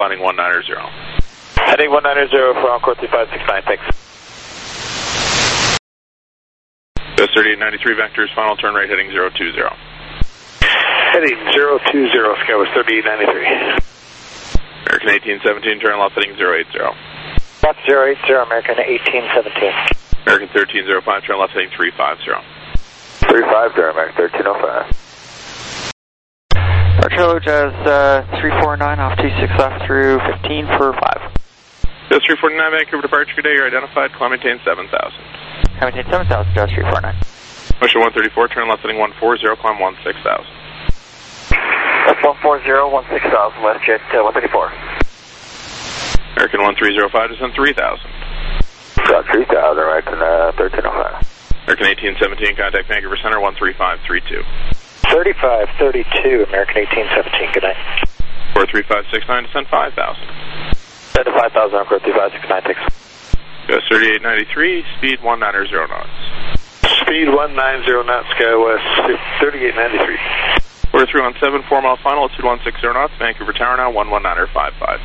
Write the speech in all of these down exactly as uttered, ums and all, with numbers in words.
finding one nine zero. Heading one nine zero for Encore three five six nine, thanks. Ghost thirty-eight ninety-three, vectors, final turn right heading zero two zero. Heading zero two zero, Skywest thirty-eight ninety-three. American eighteen seventeen, turn left heading zero eight zero. Left zero eight zero, American eighteen seventeen. American thirteen oh five, turn left heading three five zero. three five zero, American thirteen oh five. Archer Jazz uh, three four nine off two six left through fifteen for five. Jazz three forty-nine, Vancouver departure, good day, you're identified, climb maintain seven thousand. Climb maintain seven thousand, Jazz three four nine. Motion one thirty-four, turn left heading one four zero, climb one six thousand. That's one four zero, one six thousand, left jet uh, one thirty-four. American one three zero five, descend three thousand. Got three thousand, American uh, thirteen oh five. American eighteen seventeen, contact Vancouver Center one three five three two. thirty-five thirty-two, American eighteen seventeen, good night. four three five six nine, descend five thousand. Descend to five thousand, Encore three five six nine, thanks. Ghost thirty-eight ninety-three, speed one nine zero knots. Speed one nine zero knots, Skywest thirty-eight ninety-three. Order three one seven, four mile final, two one six zero knots, Vancouver Tower now, one one nine five five.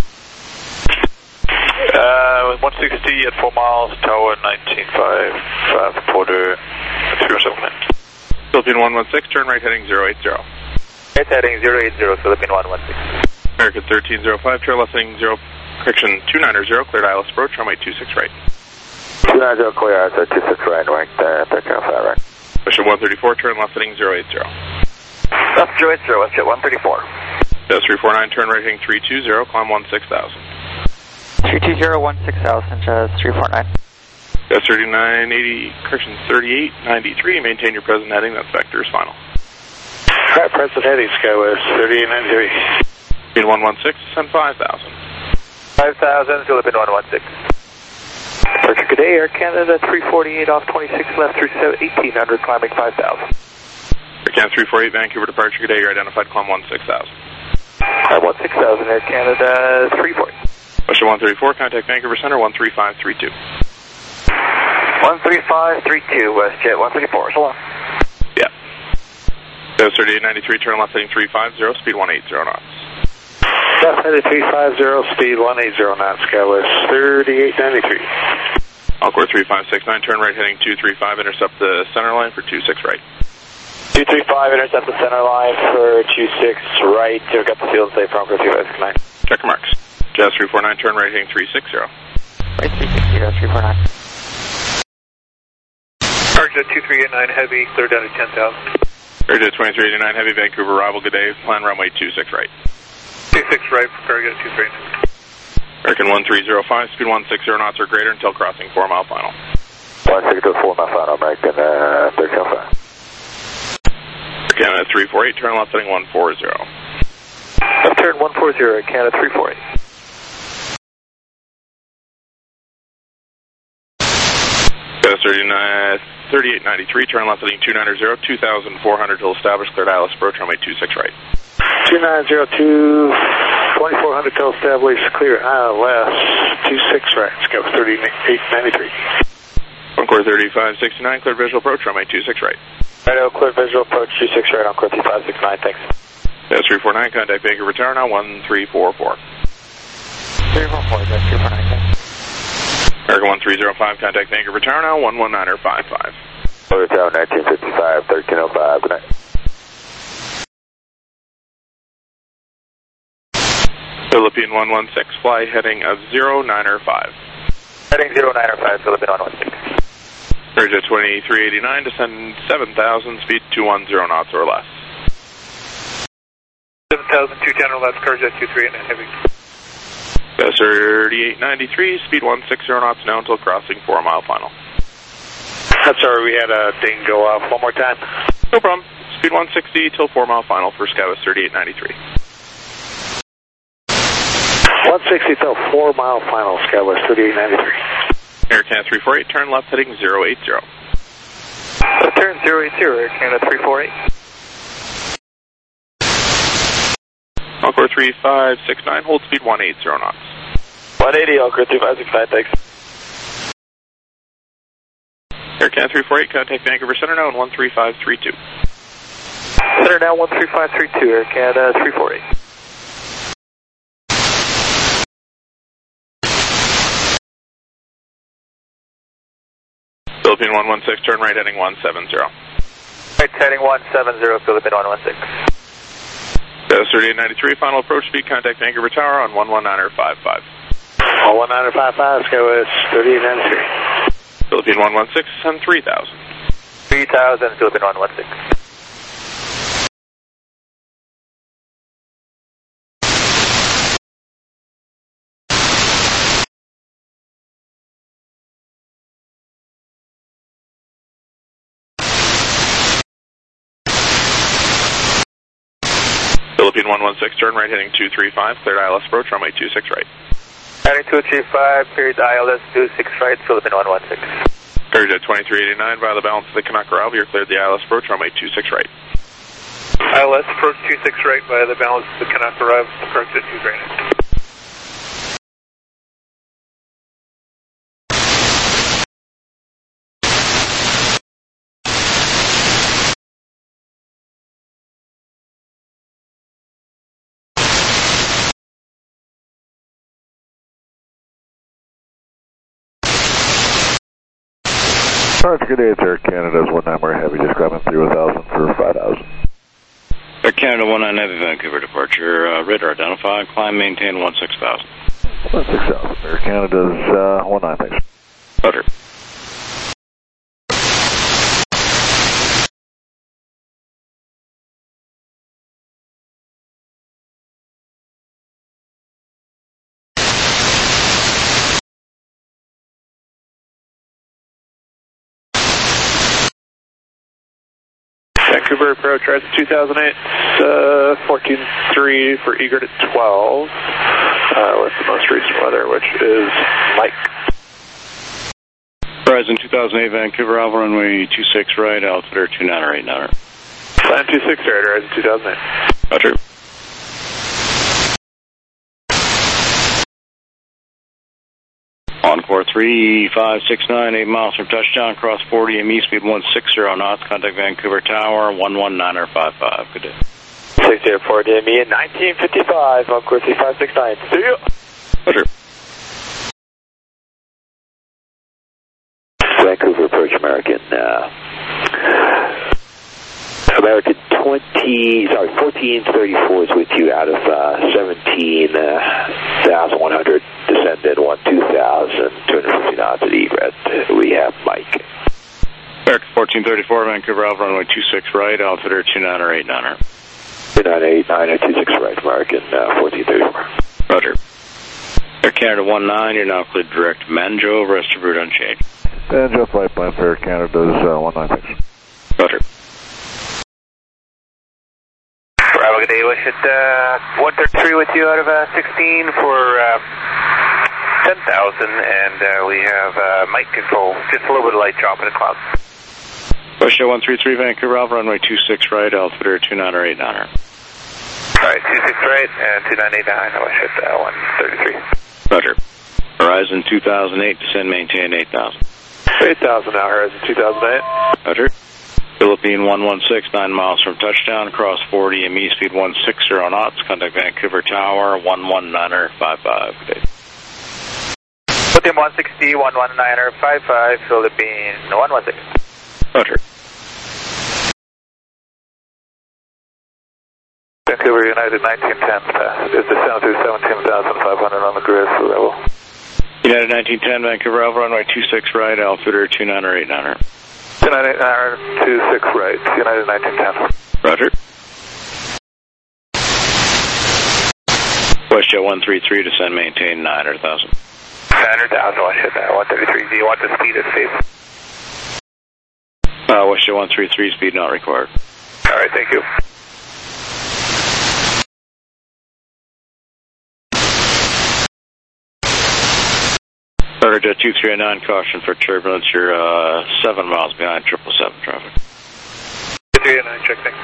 Uh, one sixty at four miles, tower nineteen five, five, Porter, three oh seven. Philippine one one six, turn right heading zero eight zero. Right heading zero eight zero, Philippine one one six. American thirteen oh five, turn left heading zero, correction two nine zero, cleared I L S approach, runway two six right. two nine zero, clear I L S two six right, right, uh, thirteen oh five right. Mission one thirty-four, turn left heading zero eight zero. Left zero eight zero, let's get one thirty-four. Jazz three four nine, turn right heading three two zero, climb one six thousand. three two zero one six thousand, Jazz three four nine. Jazz thirty-nine eighty, correction thirty-eight ninety-three, maintain your present heading, that's vectors final. Alright, present heading, Skywest thirty-eight ninety-three. Philippine one one six, descend five thousand. five thousand, Philippine one one six. Departure, good day, Air Canada three forty-eight off twenty-six left through eighteen hundred, climbing five thousand. Air Canada three forty-eight, Vancouver departure, good day, you're identified, climb one six thousand. Climb one six thousand, Air Canada three forty. Motion one thirty-four, contact Vancouver Center one three five three two. one three five three two, WestJet one thirty-four, so long. Yeah. Jazz thirty-eight ninety-three, turn left heading three five zero, speed one eight zero knots. Left headed three five zero, speed one eight zero knots, Skywest thirty-eight ninety-three. Encore three five six nine, turn right heading two three five, intercept the center line for two six right. two three five, intercept the center line for two six right, we've got the field safe for Encore three five six nine. Check your marks. Jazz three four nine, turn right heading three six zero. Right three six zero, three four nine. Target two three eight nine, heavy, clear down to ten thousand. Target twenty-three eighty-nine, heavy, Vancouver arrival, good day, plan runway two six right. two six right, target two three eight nine. American one three zero five, speed one six zero knots or greater until crossing four mile final. one six zero four mile final, American uh, thirteen oh five. Canada three four eight, turn left heading one four zero. Left turn one four zero, Canada three four eight. Jazz thirty-eight ninety-three, turn left heading two nine zero, two thousand four hundred till established, cleared I L S approach, runway two six right. two nine zero two, twenty-four hundred till established, clear I L S two six right, Scout thirty-eight ninety-three. Encore thirty-five sixty-nine, cleared visual approach, runway two six right. Right, clear visual approach two six right, Encore three five six nine, thanks. Jazz three four nine, contact Vancouver Tower now, one three four four. three four four, Jazz three four nine, thanks. American one three zero five, contact Vancouver Tower now, one one nine five five. Order Tower nineteen fifty-five, thirteen oh five, good night. Philippine one one six, fly heading of zero nine five. Heading zero nine five, Philippine one one six. Airjet twenty-three eighty-nine, descend seven thousand, speed two one zero knots or less. seven thousand, two ten or less, Airjet two three eight nine, heavy. Jazz thirty-eight ninety-three, speed one six zero knots now until crossing four mile final. That's sorry, we had a ding go off. One more time. No problem. Speed one sixty till four mile final for Skywest thirty-eight ninety-three. one sixty till four mile final, Skywest thirty-eight ninety-three. Air Canada three four eight, turn left heading zero eight zero. Left turn zero eight zero, Air Canada three four eight. Encore three five six nine, hold speed one eight zero knots. one eighty, Encore three five six nine, thanks. Air Canada three four eight, contact Vancouver Center now in one three five three two. Center now one three five three two, Air Canada three four eight. Philippine one one six, turn right heading one seven zero. Right, heading one seven zero, Philippine one one six. Dallas thirty-eight ninety-three, final approach speed, contact Vancouver Tower on one one niner five five. one one niner five five, SkyWest thirty-eight ninety-three. Philippine one one six, send three thousand. three thousand, Philippine one one six. Philippine one one six, turn right heading two three five, cleared I L S approach, runway two six right. Heading two three five, period I L S two six right, Philippine one one six. Courage at twenty-three eighty-nine, via the balance of the Kanaka Route, you're cleared the I L S approach, runway two six right. I L S approach two six right via the balance of the Kanaka Route, approach at two right. Sergeant, good day, it's Air Canada's one nine Heavy, just grabbing three thousand for five thousand. Air Canada one nine Heavy, Vancouver departure, uh, radar identified, climb maintain one six thousand. one six thousand, Air Canada's uh, one nine, thanks. Butter. Vancouver approach, right at two thousand eight, uh, fourteen three for egret at twelve, uh, with the most recent weather, which is Mike. Horizon two thousand eight, Vancouver, Alpha runway two six right, altimeter two niner eight niner. Plan two six right, Horizon two thousand eight. Roger. Encore three five six nine, eight miles from touchdown, cross forty M E, speed one six zero knots, contact Vancouver Tower, one one niner five five. Good day. six zero four D M E in nineteen fifty-five, Encore three five six nine. See you. Roger. Vancouver approach American, uh, American twenty, sorry, fourteen thirty-four is with you out of uh, seventeen thousand one hundred, descended one two thousand, two hundred fifty knots at egret. We have Mike. American fourteen thirty-four, Vancouver, Alpha runway two six right, altimeter two niner eight niner. two niner eight niner, two six right, American uh, fourteen thirty-four. Roger. Air Canada one nine, you're now cleared direct Manjo, rest of route unchanged. And just flight plan for Air Canada's uh, one nine, thanks. Roger. Bravo, good day, wish it, uh, one thirty-three with you out of uh, sixteen for uh, ten thousand, and uh, we have uh, Mike control, just a little bit of light drop in the clouds. Russia one three three, Vancouver, Alpha runway two six right, altimeter two niner eight niner. Alright, two six right, and two nine eight nine, wish it, uh, one thirty-three. Roger. Horizon two thousand eight, descend maintain eight thousand. eight thousand now, Horizon two thousand eight. Roger. Philippine one one six, nine miles from touchdown, cross forty M E, speed one six zero knots, contact Vancouver Tower, one one niner five five. Good day. Philippine one sixty, one one niner five five, Philippine one one six. Roger. Vancouver United nineteen ten, pass. Is descent through seventeen thousand five hundred on the grid, so that will. United nineteen ten, Vancouver, Alpha runway two six right, altimeter two niner eight niner. two nine eight niner, two six right, United nineteen ten. Roger. WestJet one three three, descend maintain nine hundred thousand. nine hundred thousand, watch it now, one thirty-three. Do you want the speed of safe? Uh, WestJet one three three, speed not required. Alright, thank you. Starterjet two three nine, caution for turbulence. You're uh, seven miles behind triple seven traffic. two three nine, check, thanks.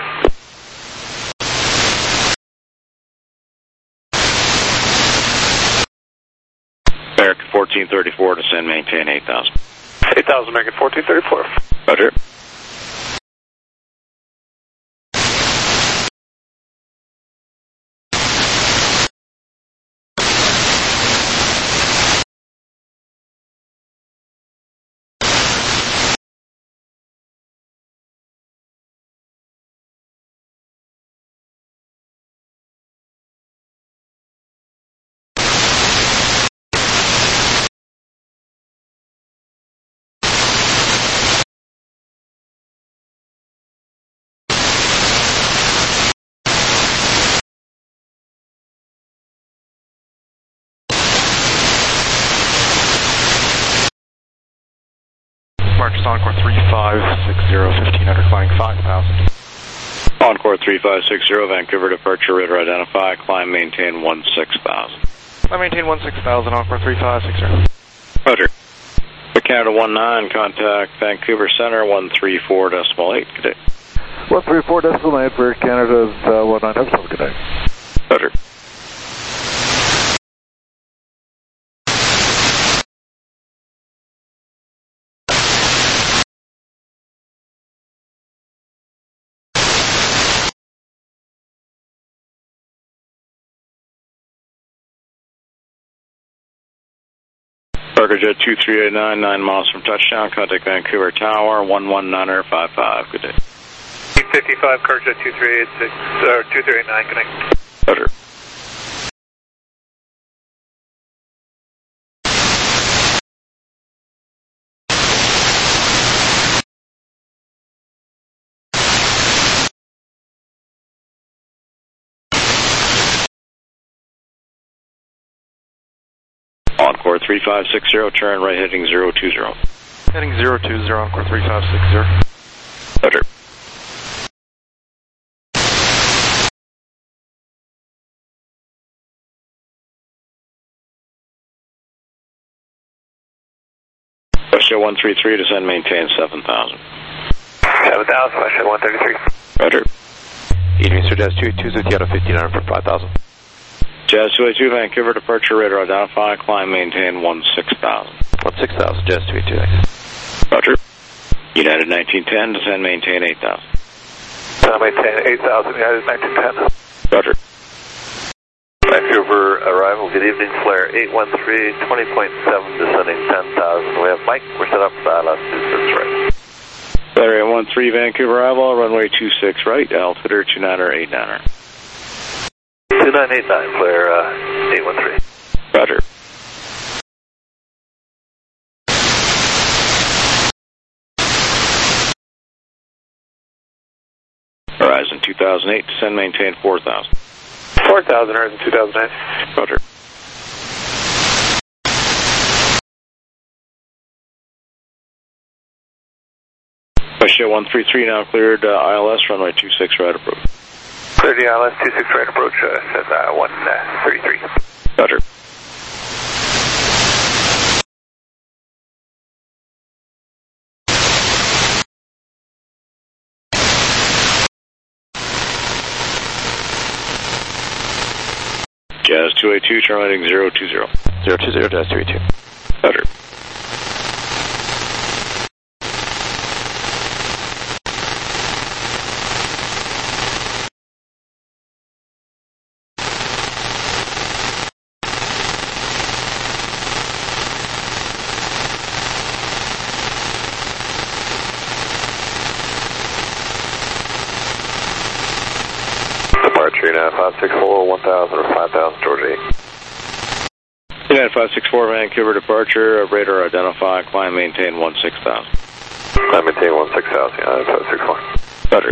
American fourteen thirty-four, descend maintain eight thousand. eight thousand, American fourteen thirty-four. Roger. departures Encore three five six zero, fifteen hundred, climbing five thousand. Encore three five six zero, Vancouver departure, radar identify, climb maintain one six thousand. I maintain one six thousand, Encore three five six zero. Roger. For Canada one nine, contact Vancouver Center one three four decimal eight, good day. one three four decimal eight for Canada's uh, one nine, have some good day. Roger. Parker Jet two three eight nine, nine miles from touchdown, contact Vancouver Tower, one one nine five five, good day. fifty-five, Parker Jet two three eight six, or two three eight nine, connect. Roger. Encore three five six zero, turn right heading zero two zero. Heading zero two zero, Encore three five six zero. Roger. Russia one three three, descend maintain seven thousand. seven thousand, Russia one thirty-three. Roger. Evening, Sir Jazz two eight two, Zutiano fifteen hundred for five thousand. Jazz two eight two, Vancouver departure, radar identify, climb maintain one six thousand. one six thousand, Jazz two eight two, thanks. Roger. United nineteen ten, descend maintain eight thousand. Descend maintain eight thousand, United nineteen ten. Roger. Vancouver arrival, good evening, flare eight one three, twenty point seven, descending ten thousand. We have Mike, we're set up for I L S two six right. Battery one three, Vancouver arrival, runway two six right, altimeter two nine eight nine. two nine eight nine, flare uh, eight one three. Roger. Horizon two thousand eight, descend maintain four thousand. four thousand, Horizon two thousand eight. Roger. Russia one three three, now cleared uh, I L S, runway two six right approach. Cleared the I L S two six right approach, uh, says uh, one thirty-three. Roger. Jazz two eight two, terminating zero two zero. zero two zero, Jazz two eight two. Roger. Departure, United five six four, one thousand or five thousand, Georgia eight. United five six four, Vancouver departure, radar identify, climb maintain one six thousand. Climb maintain one six thousand, United five six four. Roger.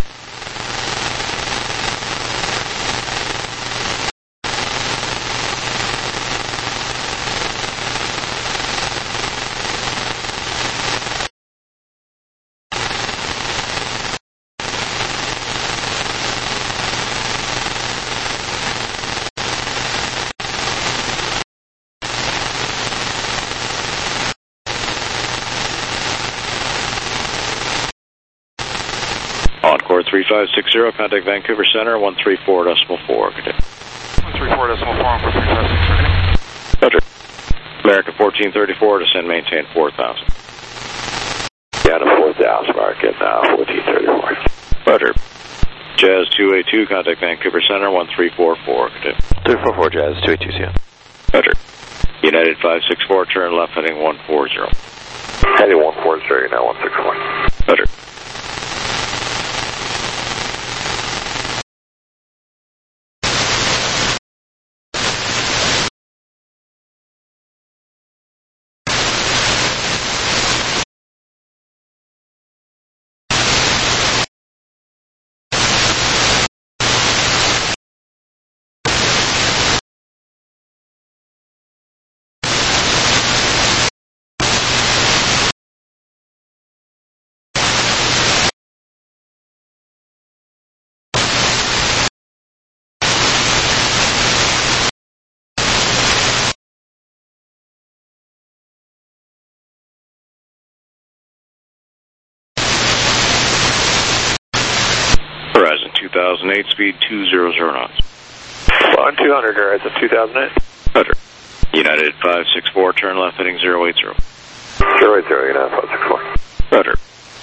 Encore three five six zero, contact Vancouver Center, one three four decimal four, good day. one three four decimal four, Encore three five six zero. Roger. America fourteen thirty-four, descend maintain four thousand. Down to four thousand, market now, fourteen thirty-four. Roger. Jazz two eight two, contact Vancouver Center, one three four four, good day. three four four, Jazz two eight two, see ya. Roger. United five six four, turn left heading one four zero. Heading one four zero, now one six four. Roger. two thousand eight, speed two hundred knots. Flying two hundred, Horizon two thousand eight. Roger. United five six four, turn left heading zero eight zero. zero eight zero, United five six four. Roger.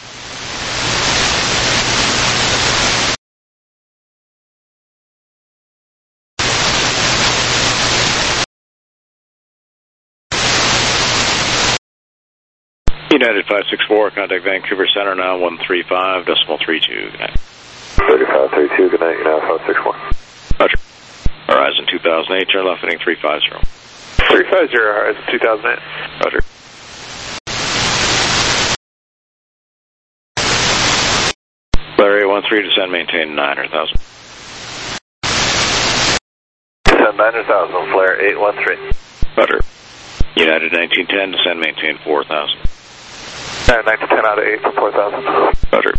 United five six four, contact Vancouver Center now one three five decimal three two. Good night. thirty-five thirty-two, good night, United five six four. Roger. Horizon two thousand eight, turn left heading three five zero. three five zero, Horizon two thousand eight. Roger. Larry one three, descend, maintain nine hundred thousand. Descend nine hundred thousand, flare eight one three. Roger. United nineteen ten, descend, maintain four thousand. Uh, nine to ten out of eight for four thousand. Roger.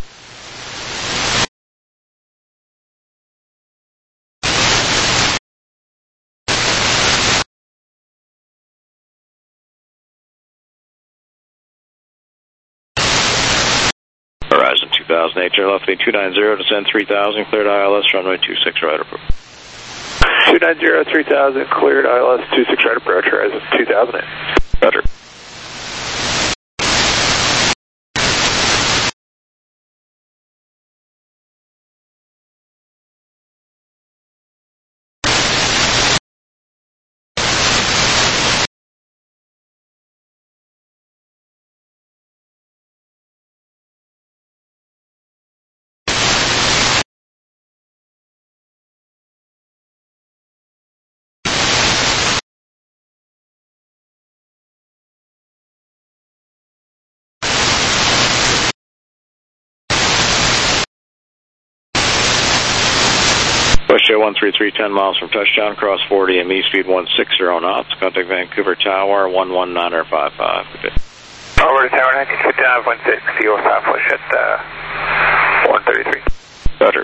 Horizon two thousand eight, turn left heading two nine zero, descend three thousand, cleared I L S, runway two six, right approach. two nine zero, three thousand, cleared I L S two six, right approach, Horizon two thousand eight. Roger. Westjet one three three, ten miles from touchdown, cross forty M E, speed one six zero knots, contact Vancouver Tower, one one nine five five. Good day. Over to Tower nineteen fifty-nine, one six, Kilo Southwest at uh, one thirty-three. Roger.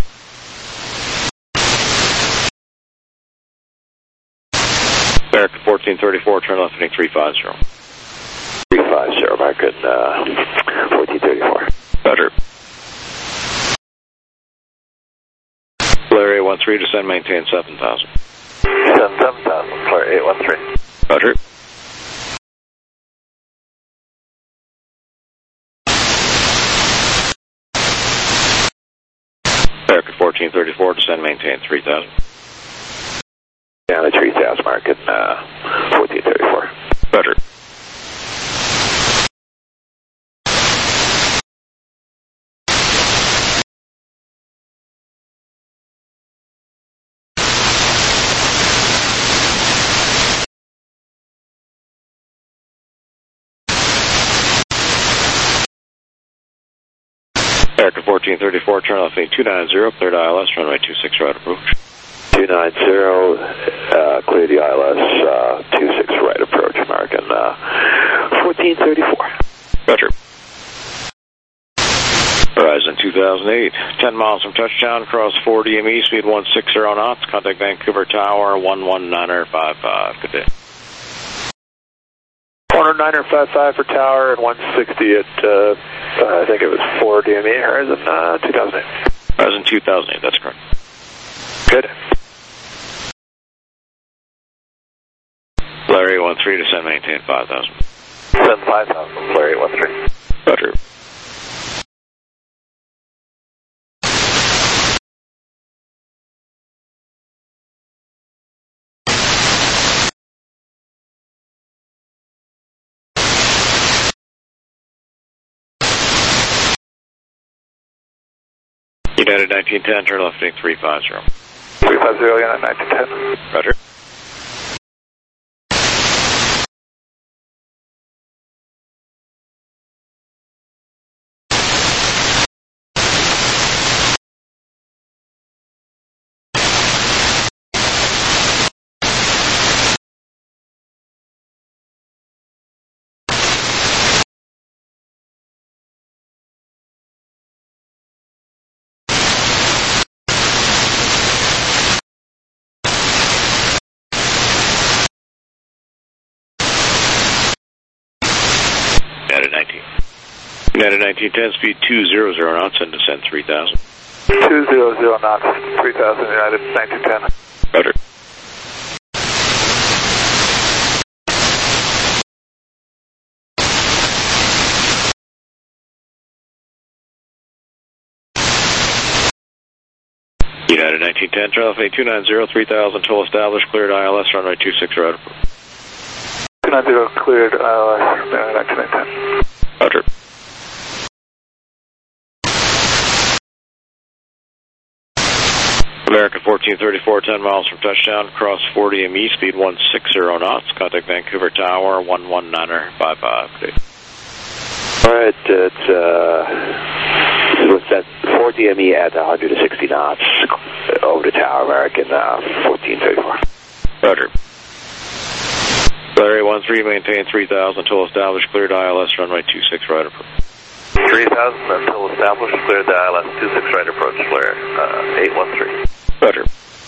American fourteen thirty-four, turn left heading three five zero. three five zero, American uh, fourteen thirty-four. Roger. Flare eight one three, descend, maintain seven thousand. Descend seven thousand, flare eight one three. Roger. American fourteen thirty-four, descend, maintain three thousand. Down to three thousand, American uh, fourteen thirty-four. Roger. American fourteen thirty-four, turn left heading two nine zero, cleared I L S, runway two six, right approach. two nine zero, uh, clear the I L S, uh, two six, right approach, American uh, fourteen thirty-four. Roger. Horizon two thousand eight, ten miles from touchdown, cross forty M E, speed one six zero knots, contact Vancouver Tower, one one nine five five. Good day. one nine five five for Tower and one sixty at, uh, I think it was four D M E, Horizon uh, two thousand eight. Horizon two thousand eight, that's correct. Good. Larry one three, descend, maintain five thousand. Descend five thousand, Larry one three. Roger. United nineteen ten, turn left heading three five zero. three five zero, United nineteen ten. Roger. United nineteen. United nineteen ten, speed two hundred knots and descend three thousand. two hundred knots, three thousand United, nineteen ten. Roger. United nineteen ten, Charlie two nine zero, three thousand, total established, cleared I L S, runway two six, right approach. two nine zero, cleared I L S, nineteen ten. Roger. American fourteen thirty-four, ten miles from touchdown, cross forty M E, speed one sixty knots, contact Vancouver Tower, one one niner five five. Alright, it's, uh, what's that, forty M E at one hundred sixty knots, over the Tower, American, uh, fourteen thirty-four. Roger. Larry one three, maintain three thousand, total established, cleared I L S, runway two six, right approach. three thousand until established, cleared the I L S, two six right approach, flare, uh, eight one three. Roger.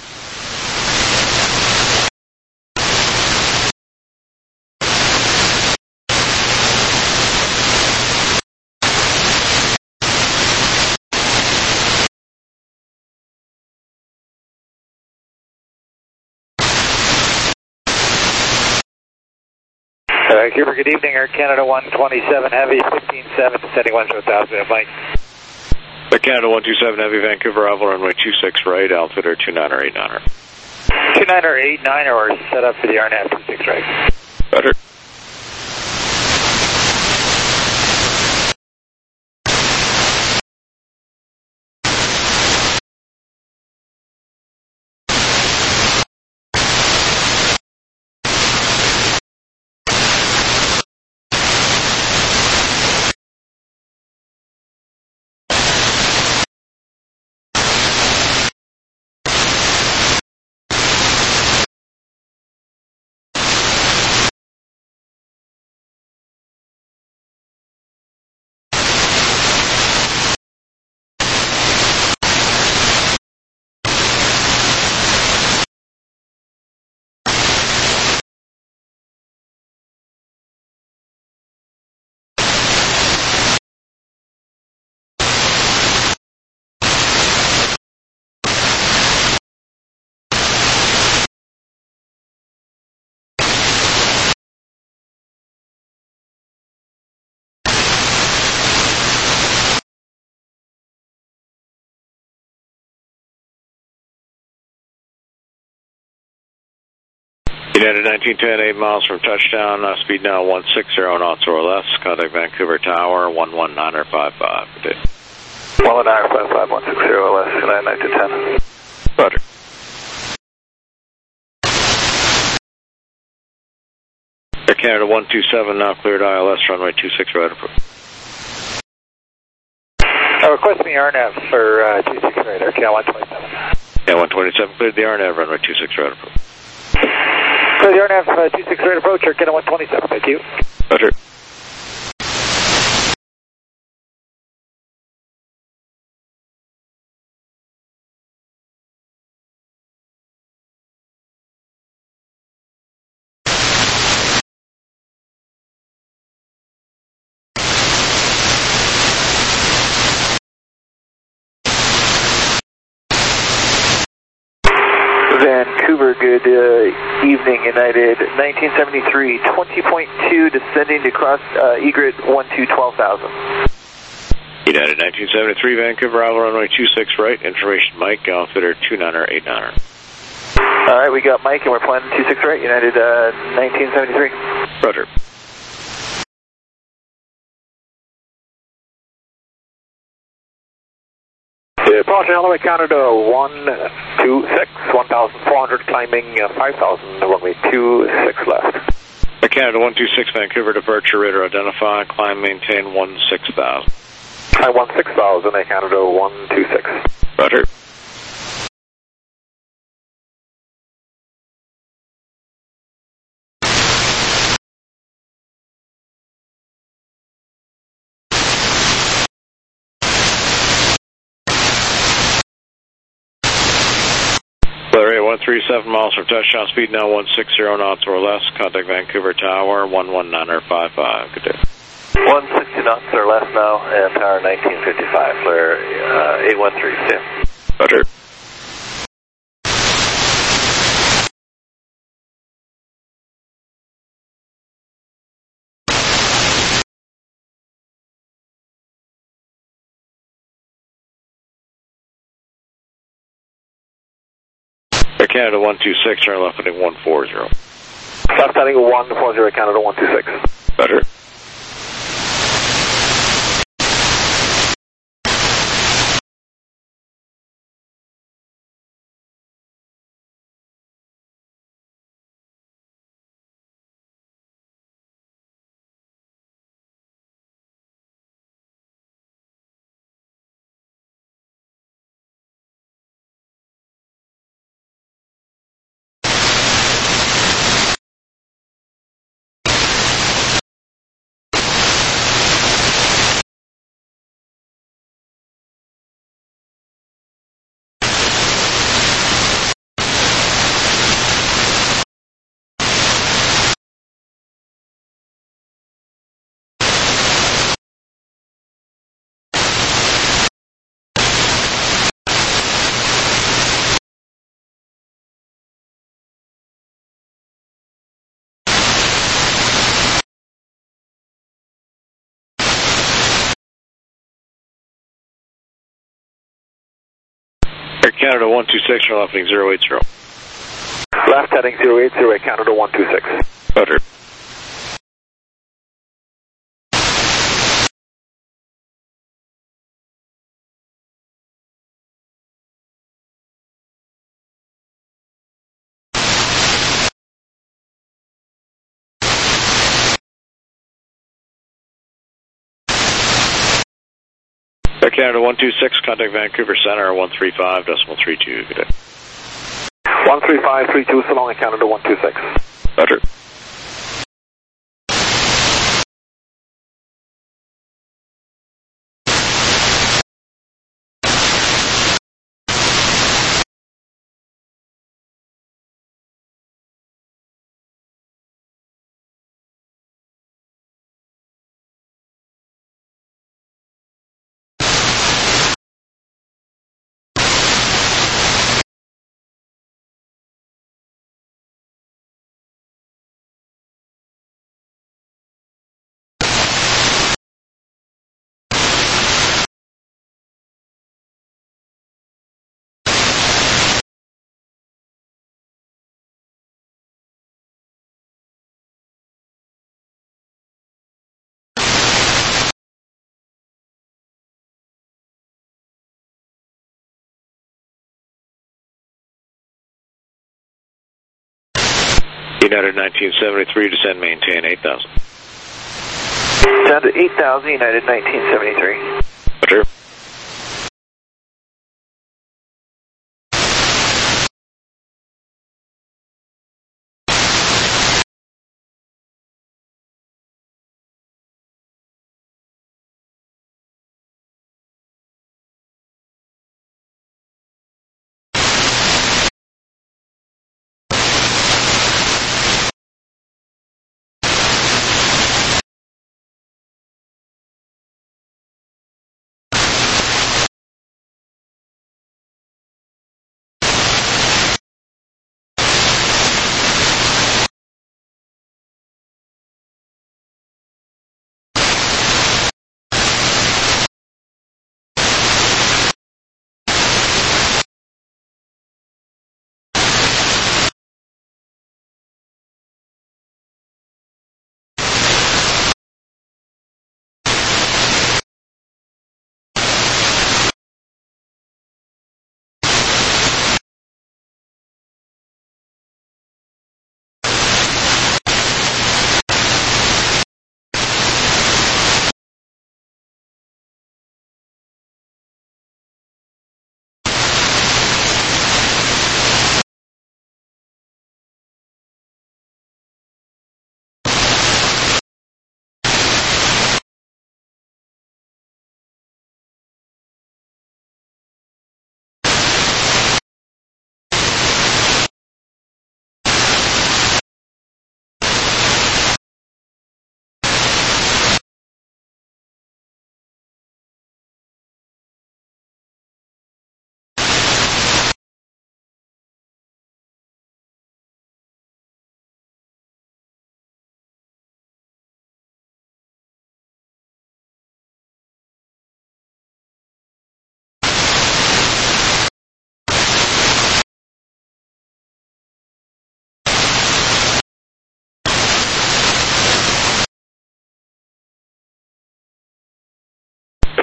Vancouver, good evening, Air Canada one twenty-seven Heavy, fifteen seven, descending one zero thousand, Mike. Air Canada one two seven Heavy, Vancouver, Arrival runway two six right, altimeter two niner eight niner. two niner eight niner, or set up for the R N A V two six right. Roger. United nineteen ten, eight miles from touchdown, uh, speed now one sixty knots or less, contact Vancouver Tower, one one niner five five. one one niner five five, one sixty or less, United nineteen ten. Roger. Air Canada one two seven, now cleared I L S, runway two six right approach. Uh, requesting the R N A V for uh, two six right, Air Canada one twenty-seven. Yeah, one twenty-seven, cleared the R N A V, runway two six right approach. Clear the R N A V uh, two six right approach, Air Canada one twenty-seven, thank you. Roger. Vancouver, good uh, evening, United nineteen seventy-three, twenty point two, descending to cross uh, egret one two, twelve thousand. United nineteen seventy-three, Vancouver, Arrival runway two six right, information Mike, altimeter two niner eight niner. Alright, we got Mike and we're planning two six right, United uh, nineteen seventy-three. Roger. Departure Illinois, Canada one two six, one thousand four hundred, climbing uh, five thousand, runway two six left. Air Canada one two six, Vancouver, departure radar identify, climb maintain one six thousand. Climb one six thousand, Air Canada one two six. Roger. Area one three seven miles from touchdown, speed now one sixty knots or less, contact Vancouver Tower, one one niner five five. Good day. one sixty knots or less now, and tower nineteen fifty-five, flare uh, eight one three, stand. Roger. Air Canada one two six, turn left heading one four zero. Left heading one four zero, Canada one two six. Roger. Air Canada one two six, turn left heading zero eight zero. Left heading zero eight zero, Canada one two six. Roger. Air Canada one two six, contact Vancouver Center one three five decimal three two. Good day. one three five three two, so long, Canada one two six. Roger. United nineteen seventy-three, descend, maintain eight thousand. Down to eight thousand, United nineteen seventy-three. Roger.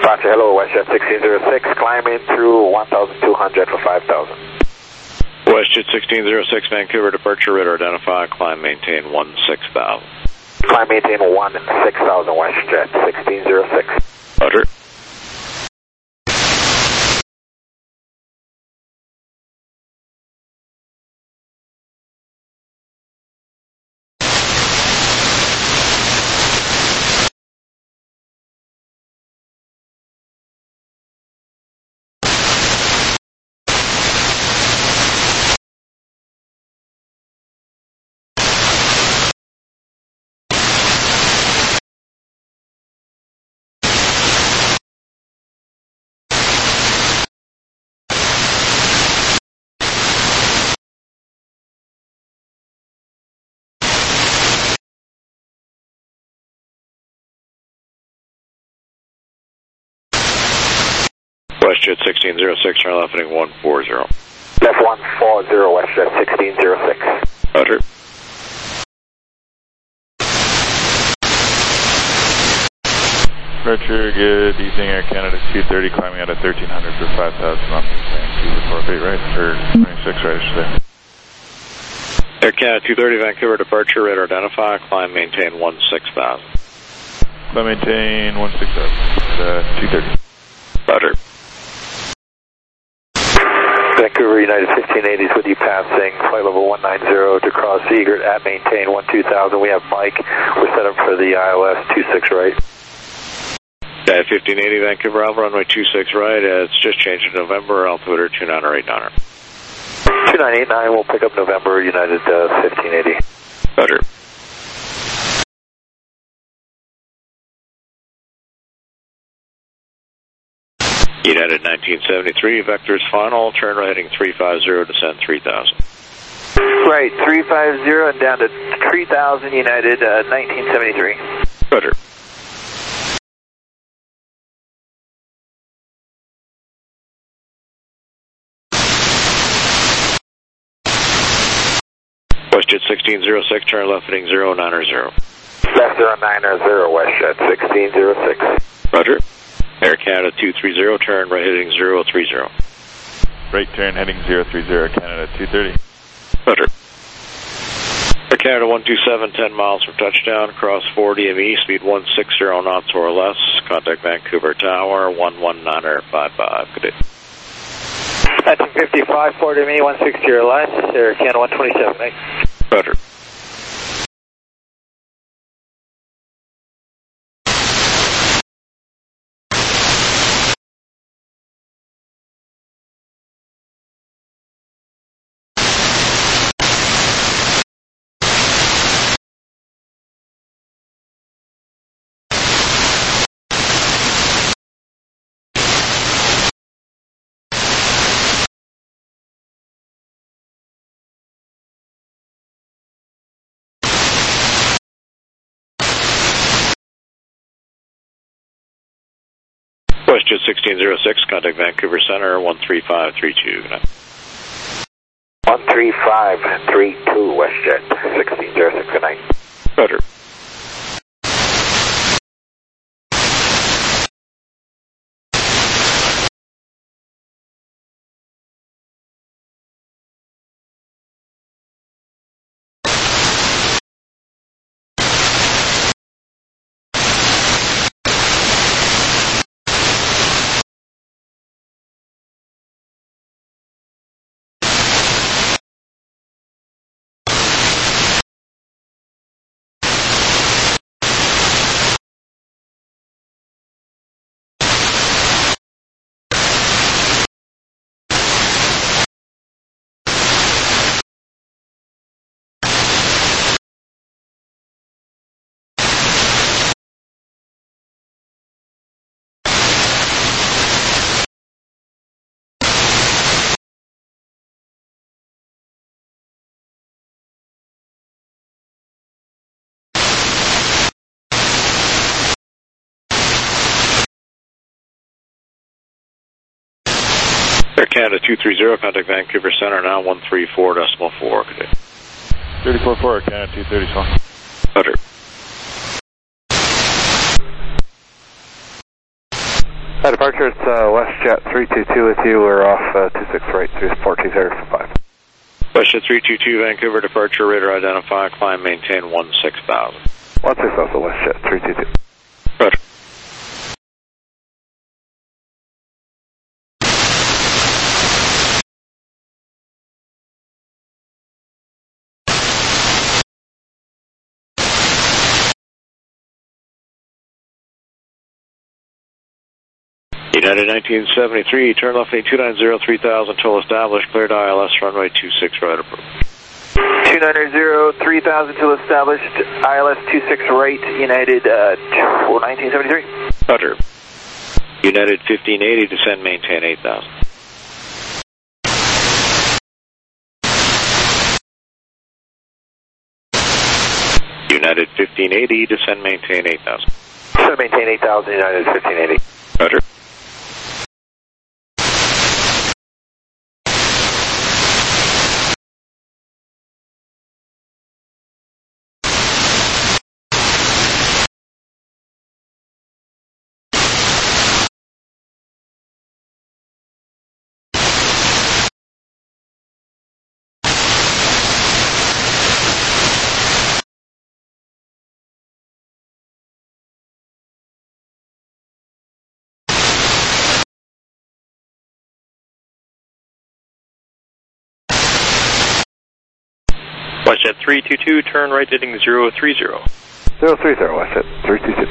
Departure, hello, WestJet sixteen oh six, climbing through one thousand two hundred for five thousand. WestJet sixteen oh six, Vancouver departure, radar identify, climb maintain one six thousand. Climb maintain one six thousand, WestJet sixteen oh six. Roger. WestJet sixteen oh six, turn left heading one four zero. Left one four zero, WestJet sixteen oh six. Roger. Roger, good evening, Air Canada two thirty, climbing out of thirteen hundred for five thousand on Vancouver four eight right, or twenty-six right, I should say. Air Canada two thirty, Vancouver departure, radar identify, climb maintain one six thousand. Climb maintain one six thousand at uh, two thirty. Roger. Vancouver United fifteen eighty is with you passing flight level one nine zero to cross Egret at maintain one two thousand. We have Mike. We're set up for the I L S two six right. Yeah, fifteen eighty Vancouver Alpha, runway two six right. Uh, it's just changed to November, altimeter two nine or eight nine. two nine eight nine, we'll pick up November United uh, fifteen eighty. Roger. United nineteen seventy-three, vectors final, turn right heading three five zero, descend three thousand. Right, three five zero and down to three thousand United uh, nineteen seventy-three. Roger. WestJet sixteen oh six, turn left heading zero nine zero. Left zero nine zero, WestJet sixteen oh six. Roger. Air Canada two three zero, turn right heading zero three zero. Right turn heading zero three zero, Canada two thirty. Roger. Air Canada one two seven, ten miles from touchdown, cross forty M E, speed one six zero knots or less, contact Vancouver Tower, one one nine five five. Good day. nineteen fifty-five, forty M E, one six zero less, Air Canada one twenty-seven, mate. Roger. WestJet sixteen oh six, contact Vancouver Center, one three five three two. one three five three two, WestJet sixteen oh six, good night. Roger. Air Canada two three zero, contact Vancouver Center now, one three four decimal four. Good day. thirty-four four, Air Canada two thirty, phone. Roger. Hi, departure, it's uh, WestJet three two two with you. We're off uh, two six right through fourteen thirty for five. WestJet three two two, Vancouver departure, radar identify, climb, maintain one six thousand. one six thousand, WestJet three two two. Roger. United nineteen seventy-three, turn left eight two nine zero, three thousand, till established, cleared I L S, runway two six right approved. two nine zero, three thousand till established, I L S two six right, United uh, nineteen seventy-three. Roger. United fifteen eighty, descend, maintain eight thousand. United fifteen eighty, descend, maintain eight thousand. So maintain eight thousand, United fifteen eighty. Roger. WestJet three two two, turn right heading zero three zero. zero three zero, WestJet three two two.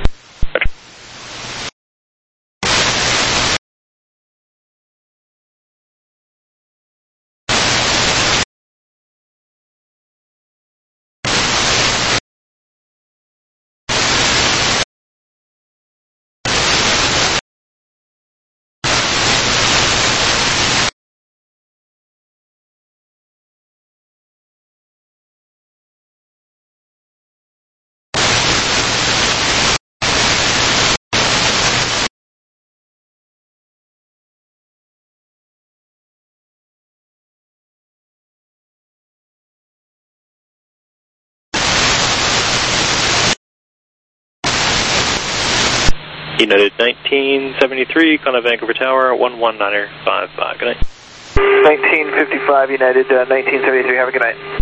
United nineteen seventy-three, contact Vancouver Tower, one one niner five five. Good night. nineteen fifty-five, United uh, nineteen seventy-three, have a good night.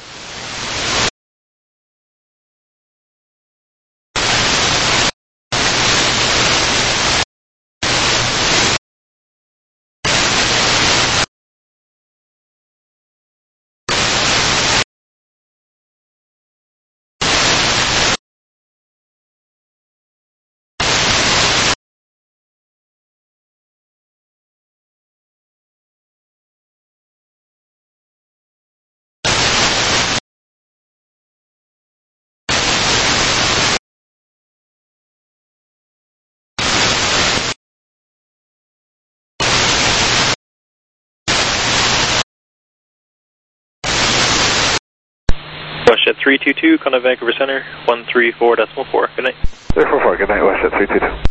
WestJet three two two, contact Vancouver Center, one three four decimal four. Good night. three four four, good night, WestJet three two two.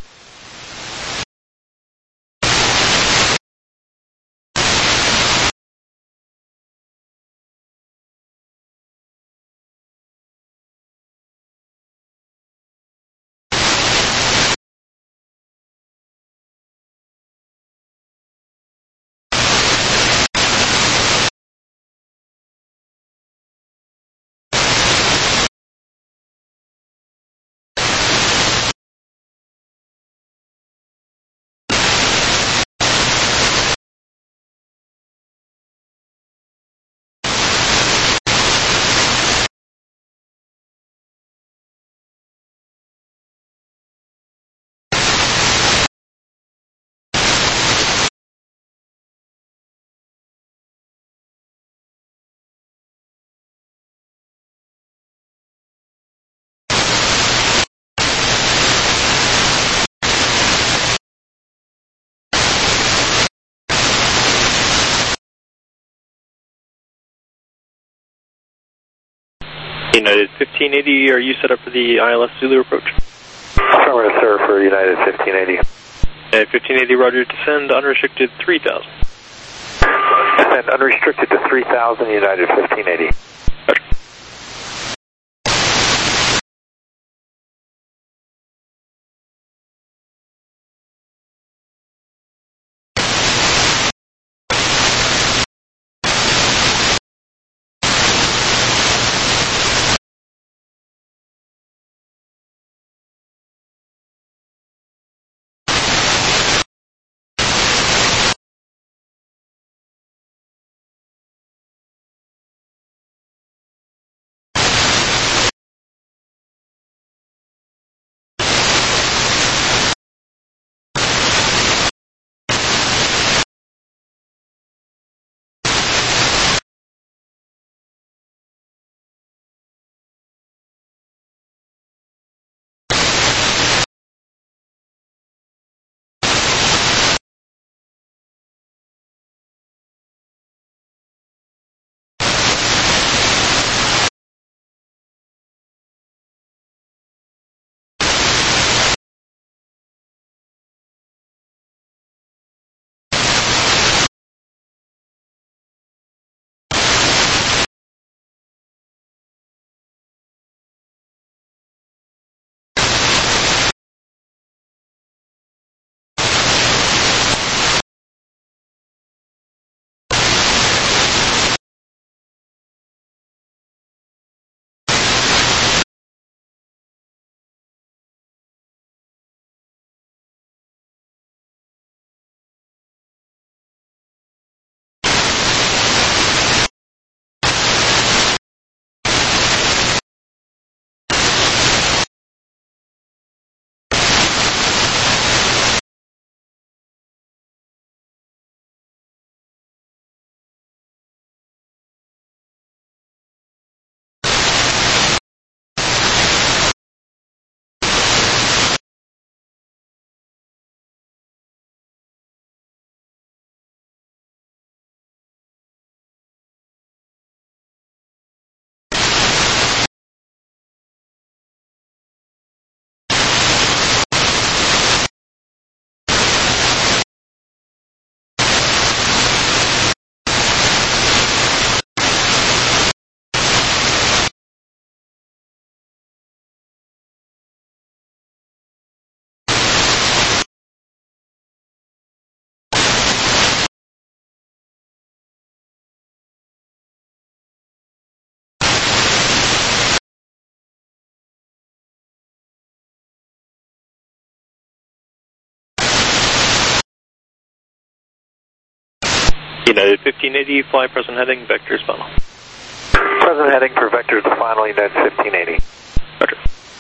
United fifteen eighty, are you set up for the I L S Zulu approach? Affirmative, sir, for United fifteen eighty. United fifteen eighty, roger, descend unrestricted three thousand. Descend unrestricted to three thousand, United fifteen eighty. United fifteen eighty, fly present heading, vectors final. Present heading for vectors to final, United fifteen eighty. Roger.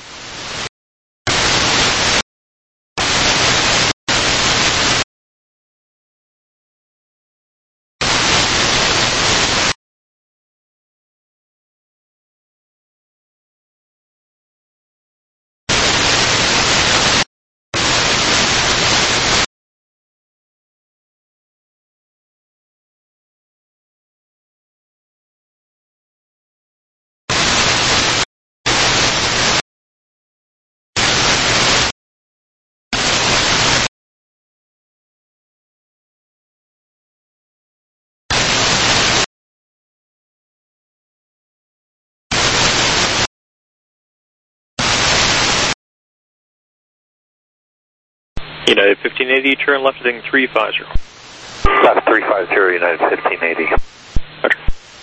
United fifteen eighty, turn left heading three five zero. Left three five zero, United fifteen eighty. Roger.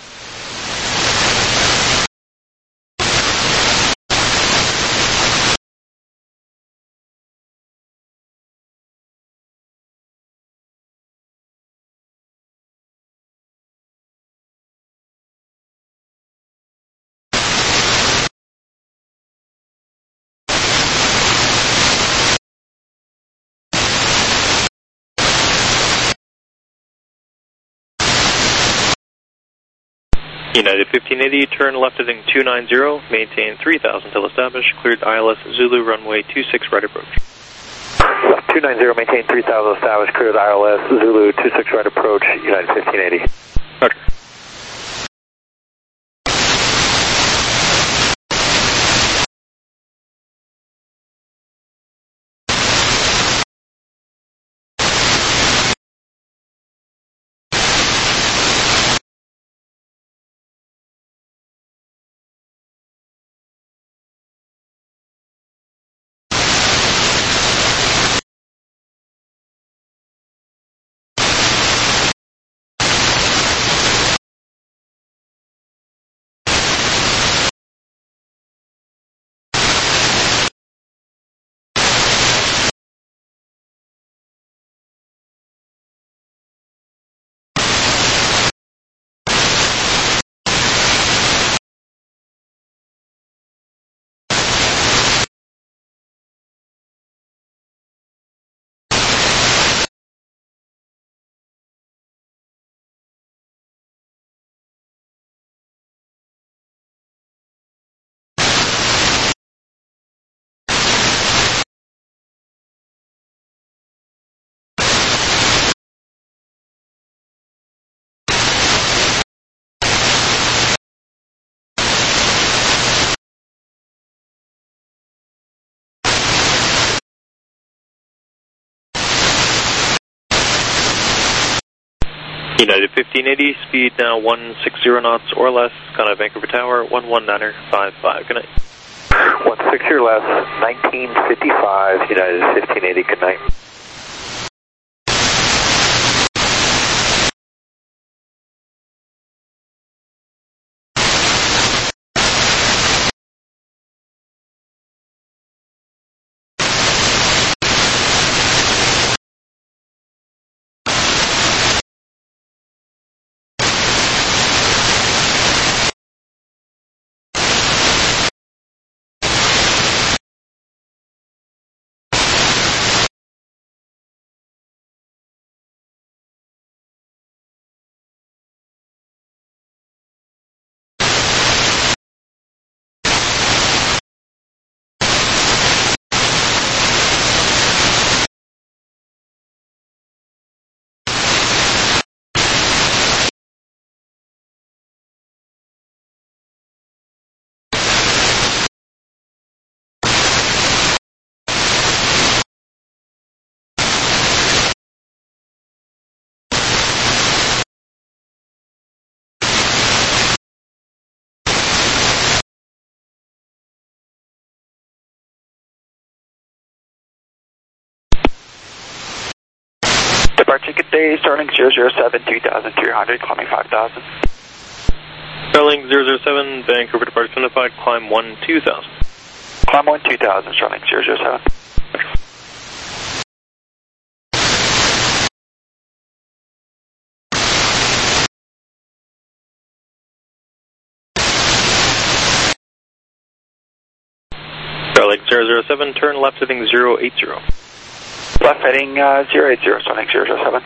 United fifteen eighty, turn left heading two nine zero, maintain three thousand till established, cleared I L S Zulu runway two six right approach. Left two nine zero, maintain three thousand established, cleared I L S Zulu two six right approach, United fifteen eighty. Roger. United fifteen eighty, speed now one sixty knots or less, contact Vancouver Tower, one one niner five five, good night. one sixty or less, nineteen fifty-five, United fifteen eighty, good night. Departure good day, Starlink zero zero seven, two thousand three hundred, climbing five thousand. Starlink zero zero seven, Vancouver departure identified, climb one two thousand. Climb one two thousand, Starlink zero zero seven. zero zero seven, turn left heading zero eight zero. Left heading uh, zero eight zero, Starlink zero zero seven.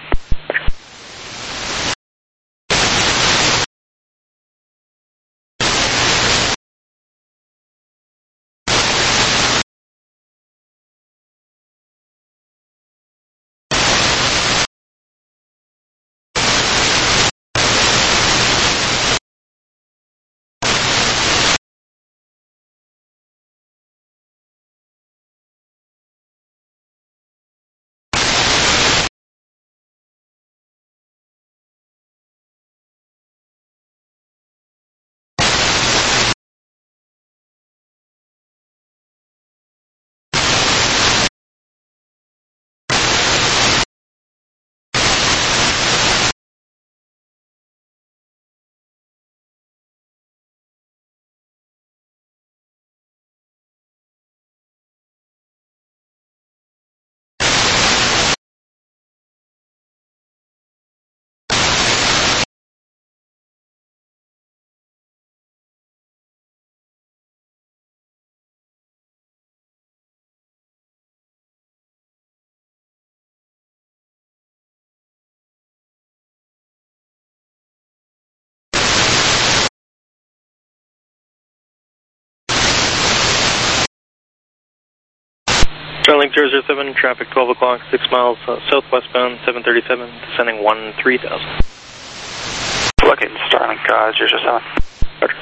Starlink zero zero seven, traffic twelve o'clock, six miles uh, southwestbound, seven thirty-seven, descending one three thousand. Looking Starlink uh, zero zero seven. Roger.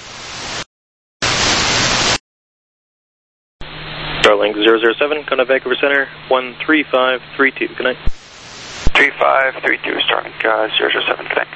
Starlink zero zero seven, come to Vancouver Center, one three five three two. Good night. three five three two, Starlink uh, zero zero seven. Good night.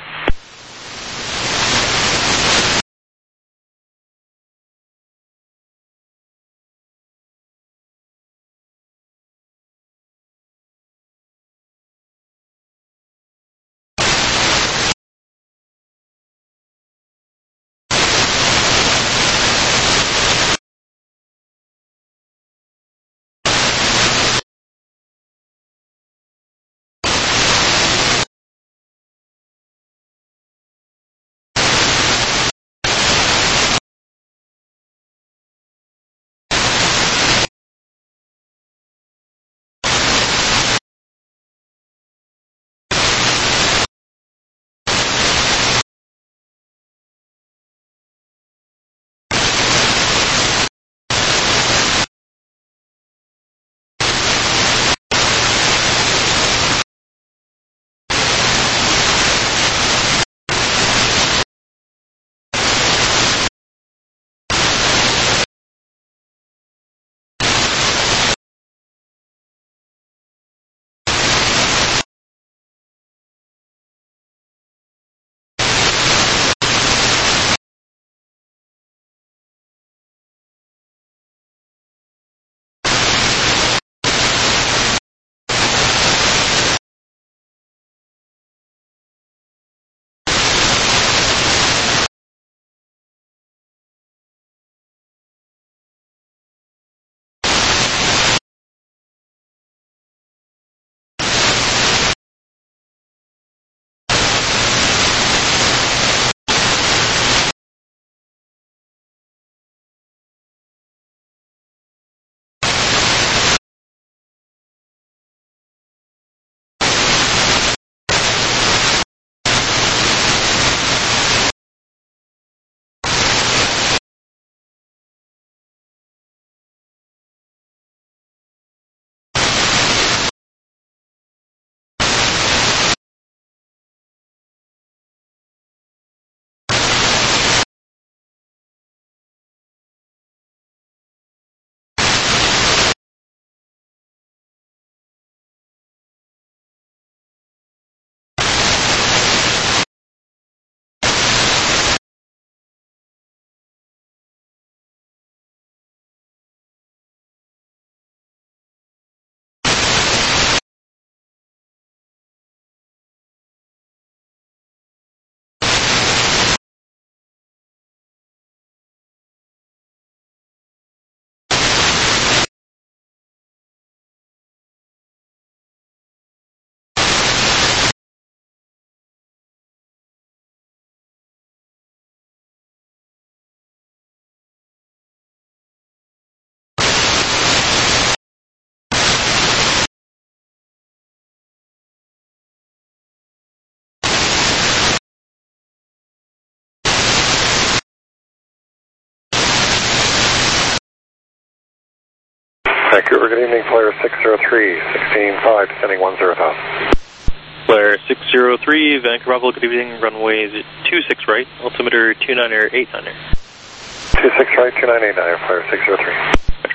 Vancouver, good evening, Flyer six zero three, sixteen five, descending one zero thousand. Flyer six zero three, Vancouver Bravo, good evening, runway two six right, altimeter two niner eight niner. two six right, two nine eight nine, Flyer six zero three.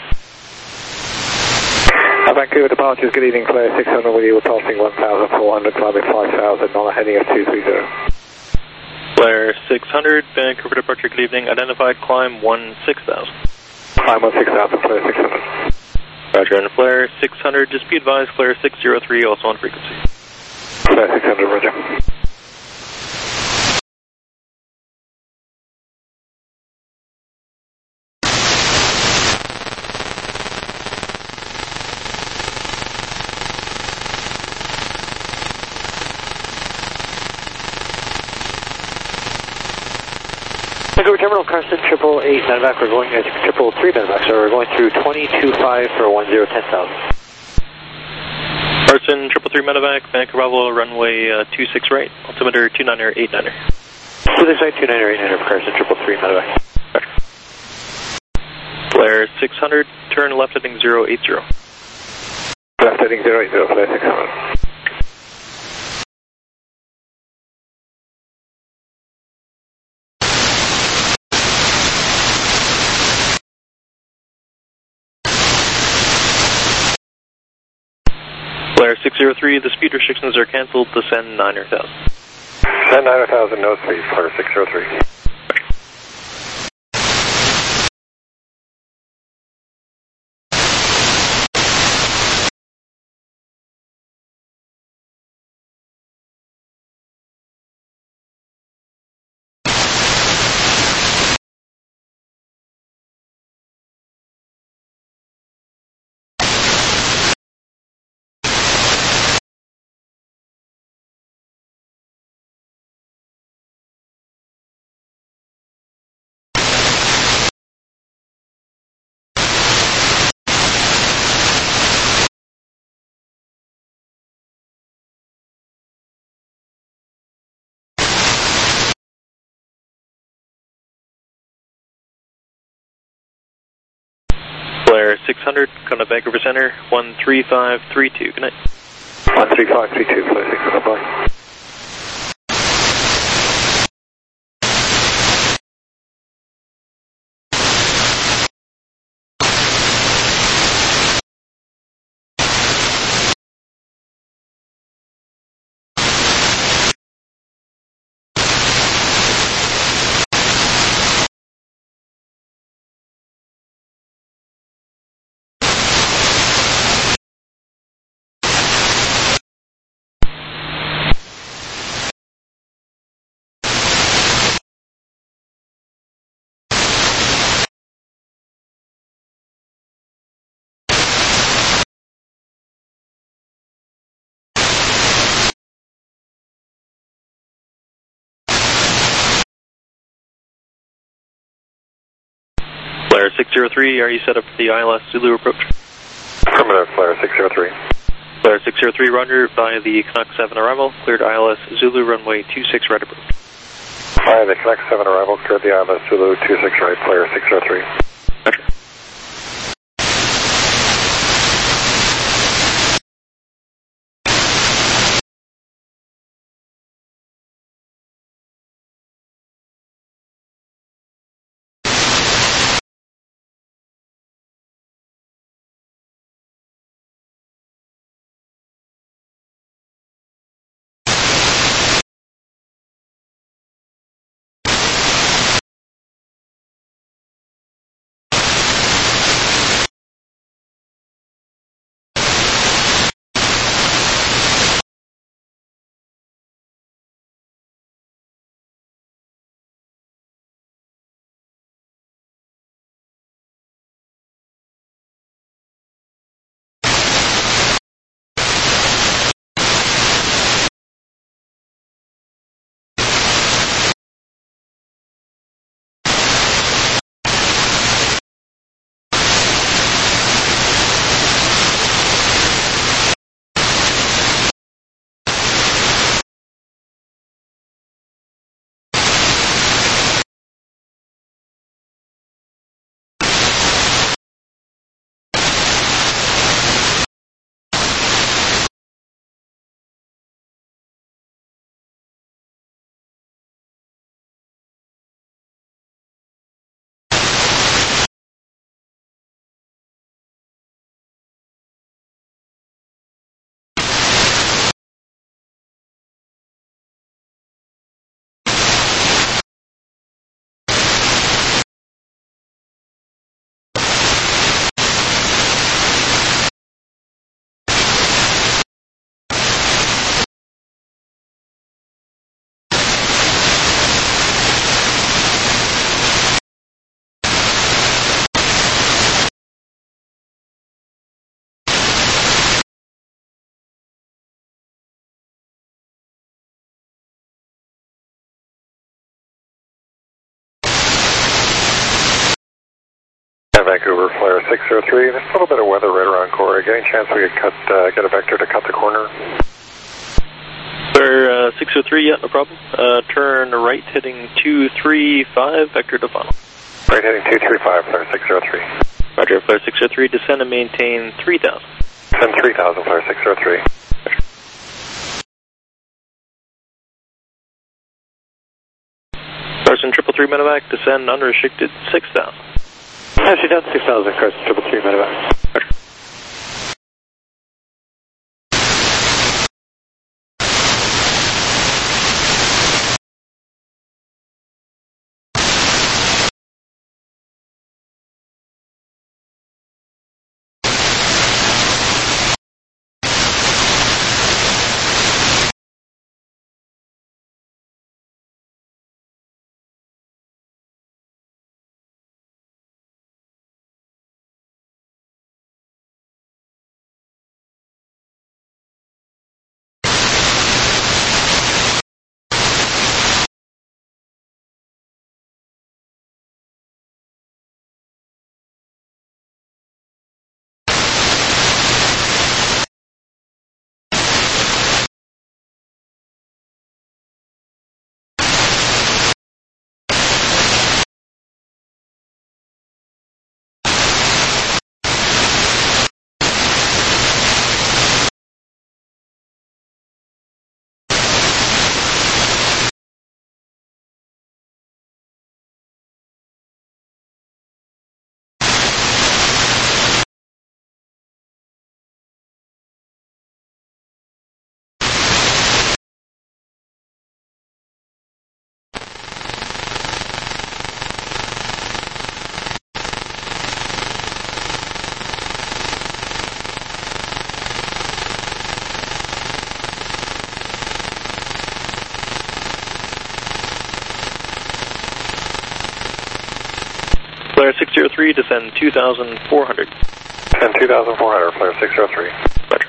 Uh, Vancouver departures, good evening, Flyer six hundred with you, we're passing one thousand four hundred, climbing five thousand, on a heading of two three zero. Flyer six hundred, Vancouver departure, good evening, identified climb one six thousand. Climb one six thousand, Flyer six hundred. Roger, and Flyer six hundred, just be advised, Flyer six zero three, also on frequency. Flyer six hundred, roger. Vancouver Terminal, Carson, triple eight, medevac, we're going at triple three medevac, so we're going through twenty-two five for one zero ten thousand. Carson, triple three medevac, Vancouver Bravo, runway uh, two six right, altimeter two niner eight niner. two six right, two niner eight niner for Carson, triple three medevac. Flyer six hundred, turn left heading zero eight zero. Left heading zero eight zero, Flyer six hundred. Flyer six zero three, the speed restrictions are cancelled, descend niner thousand. Descend niner thousand, no speed, Flyer six zero three. Flyer six hundred, come to Vancouver Center, one three five three two, good night. one three five three two, Flyer six hundred, bye. Flyer six zero three, are you set up for the I L S Zulu approach? Affirmative, Flyer six zero three. Flyer six zero three, roger, via the Canuck seven arrival, cleared I L S Zulu runway two six right approach. Via the Canuck seven arrival, cleared the I L S Zulu two six right, Flyer six zero three. Roger. Vancouver, Flare six zero three. There's a little bit of weather right around Corey. Any chance we could cut, uh, get a vector to cut the corner? Flare uh, six zero three, yeah, no problem. Uh, turn right, heading two three five, vector to final. Right, heading two three five, Flare six zero three. Roger, Flare six zero three, descend and maintain three thousand. Descend three thousand, Flare six zero three. Carson triple three medevac, descend unrestricted six thousand. Actually down six thousand, Carson triple three medevac. Roger. Flare six zero three, descend two thousand four hundred. Descend two thousand four hundred, Flare six zero three. Roger.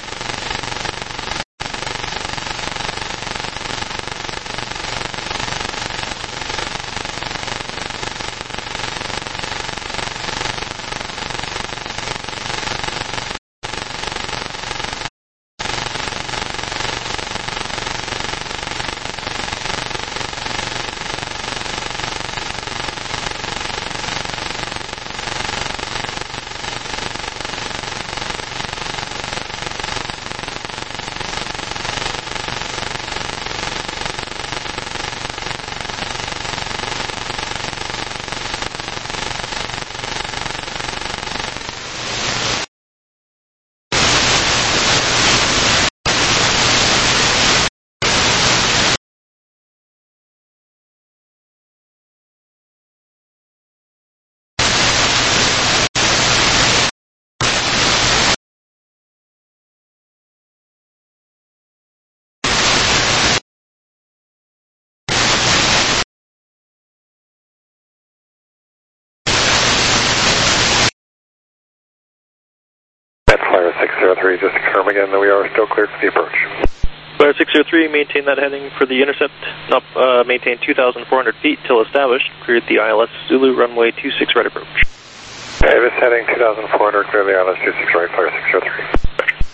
Flare six zero three, just to confirm again that we are still cleared for the approach. Flare six zero three, maintain that heading for the intercept. Up, uh, maintain two thousand four hundred feet till established. Cleared the I L S Zulu runway two six right approach. Okay, this heading two thousand four hundred, clear the I L S two six right, Flare six zero three.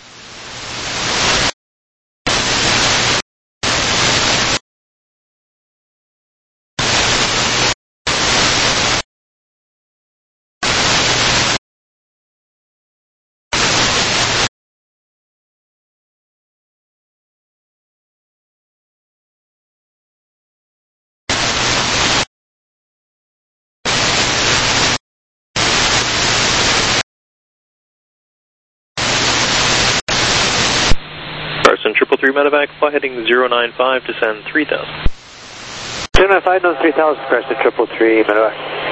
Carson triple three medevac, fly heading zero nine five, descend three thousand. zero nine five, no three thousand, Carson triple three medevac.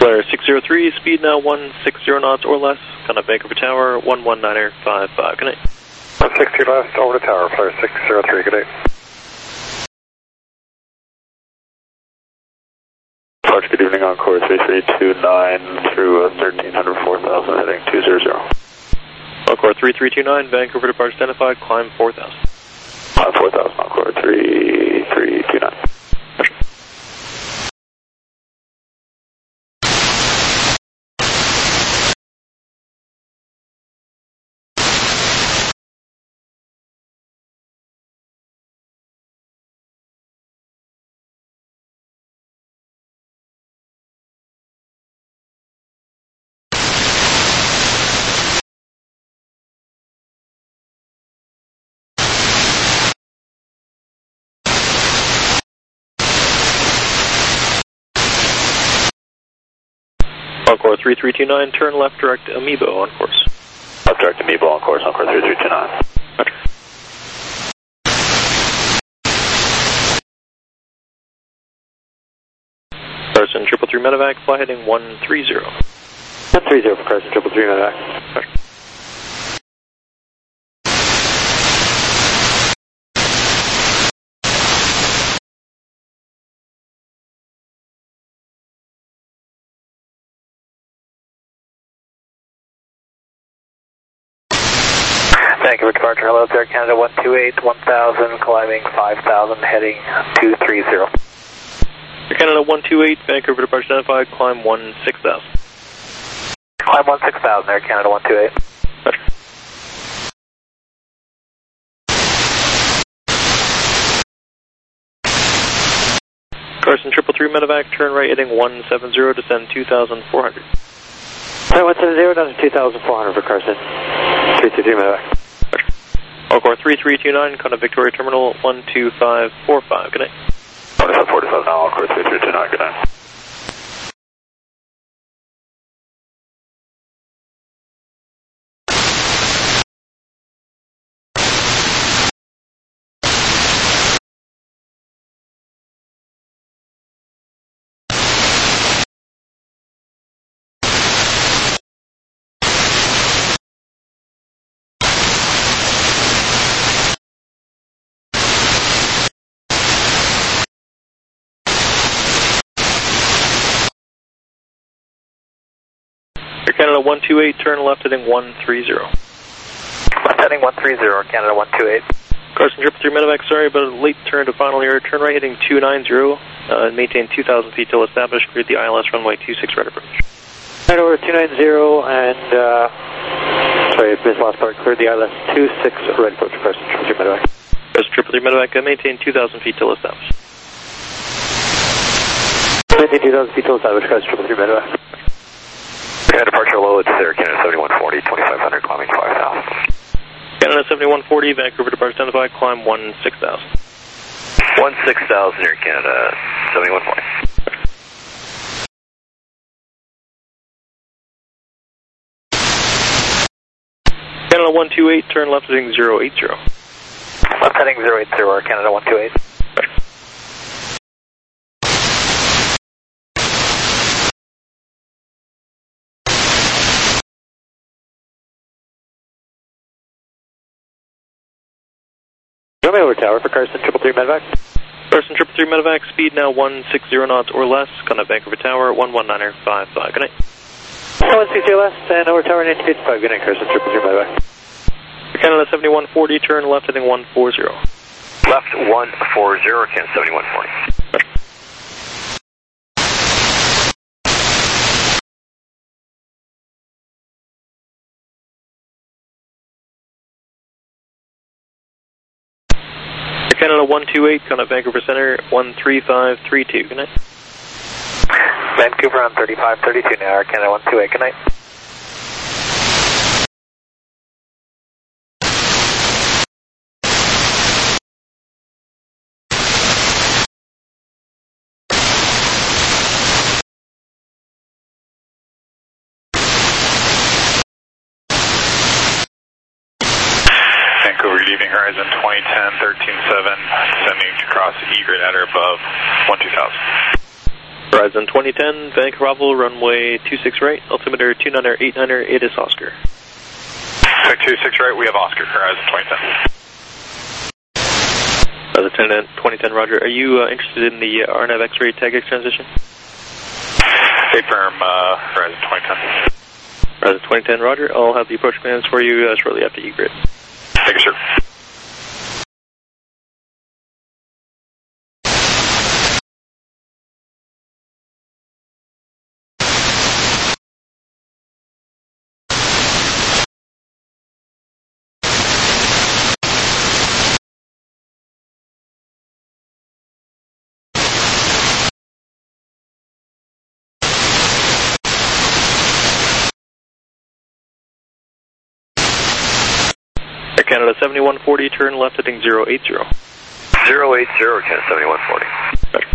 Flare six zero three, speed now one sixty knots or less, contact Vancouver Tower, one one niner five five, good night. one sixty left, over to Tower, Flare six zero three, good night. Flash, good evening, Encore three three two nine through uh, thirteen hundred, four thousand, heading two zero zero. Encore three three two nine, Vancouver departure identified, climb four thousand. Climb four thousand, Encore three three two nine. Encore three three two nine, turn left direct Amoeba on course. Left direct Amoeba on course, Encore three three two nine. Carson triple three medevac, fly heading one three zero. one three zero for Carson triple three medevac. Roger. Vancouver departure, hello, Air Canada one two eight, one thousand, climbing five thousand, heading two three zero. Air Canada one two eight, Vancouver departure identified, climb one six thousand. Climb one six thousand, Air Canada one two eight. Roger. Carson triple three medevac, turn right heading one seven zero, descend two thousand four hundred. Sorry, one seven zero down to two thousand four hundred for Carson. three two three medevac. Encore three three two nine, contact Victoria Terminal one two five four five, good night. forty-five forty-five now, Encore three three two nine, good night. Air Canada one two eight, turn left heading one three zero. Left heading one three zero, Canada one two eight. Carson triple three medevac, sorry about a late turn to final air. Turn right heading two nine zero, uh, and maintain two thousand feet till established. Clear the I L S runway two six right approach. Right over two nine zero and, uh, sorry, I missed last part. Clear the I L S two six right approach, Carson triple three medevac. Carson triple three medevac, uh, maintain two thousand feet till established. Maintain two thousand feet till established, Carson triple three medevac. Yeah, departure low, it's Air Canada seventy-one forty, twenty-five hundred, climbing five thousand. Canada seventy-one forty, Vancouver departure identified, climb one six thousand. one six thousand, Air Canada seventy-one forty. Canada one two eight, turn left heading zero eight zero. Left heading zero eight zero, Air Canada one two eight. Runway over Tower for Carson triple three medevac. Carson triple three medevac, speed now one six zero knots or less, contact Vancouver Tower, one one niner five five, good night. one six zero less, and over Tower nineteen fifty-five, good night, Carson triple three medevac. Canada seventy-one forty, turn left heading one four zero. Left one four zero, Canada seventy-one forty. Canada one two eight, contact Vancouver Center, one three five three two, good night. Vancouver on thirty-five thirty-two now, Air Canada one two eight, good night. Vancouver, good evening, Horizon twenty ten, thirteen seven, descending to cross E grid at or above one two thousand. Horizon twenty ten, Vancouver Bravo, runway two six right, altimeter two niner eight niner, it is Oscar. two six right, we have Oscar, Horizon twenty ten. Horizon twenty ten, Roger. Are you uh, interested in the uh, R N A V X-ray TAGX transition? Affirm, uh, Horizon twenty ten. Horizon twenty ten, Roger. I'll have the approach commands for you uh, shortly after E-grid. Thank you, sir. Air Canada seventy-one forty, turn left heading zero eight zero. zero eight zero, Canada seventy-one forty. Roger.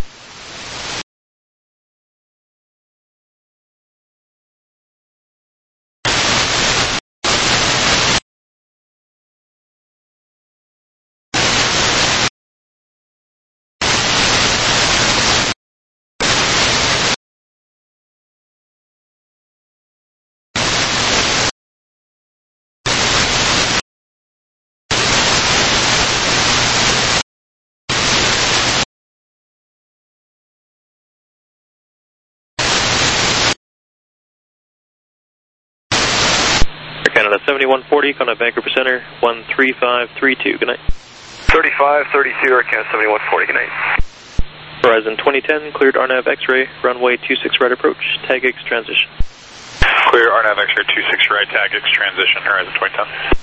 Canada seventy-one forty, contact Vancouver Center, one three five three two, good night. thirty-five thirty-two, Air Canada seventy-one forty, good night. Horizon twenty ten, cleared R N A V X-ray, runway two six right approach, TAGX transition. Clear R N A V X-ray two six right, TAGX transition, Horizon twenty ten.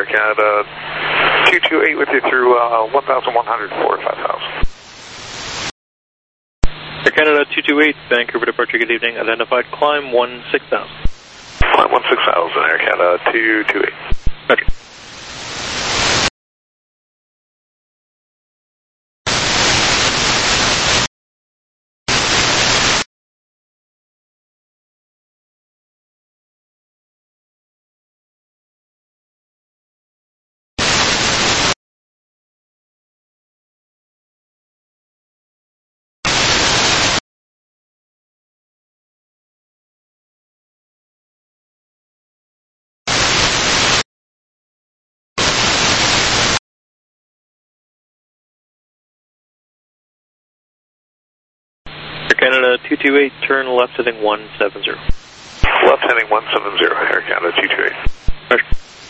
Canada two two eight with you through uh, one thousand one hundred four, five thousand. Air Canada two two eight, Vancouver departure, good evening. Identified climb one six thousand. Climb one six thousand, Air Canada two two eight. Roger. Canada two two eight, turn left heading one seven zero. Left heading one seven zero, Air Canada two two eight. Roger.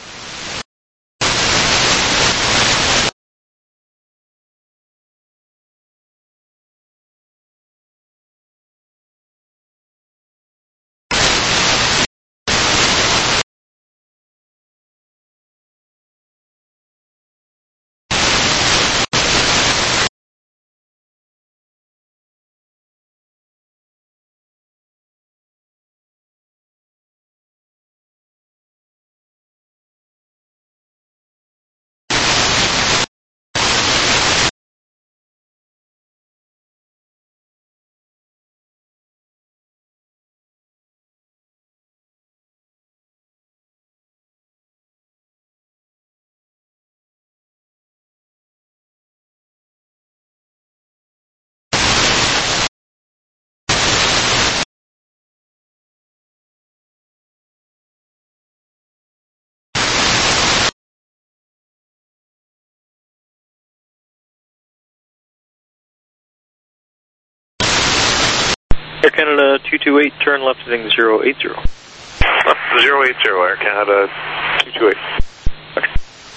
Air Canada two two eight, turn left heading zero eight zero. Left zero eight zero, Air Canada two two eight. Okay.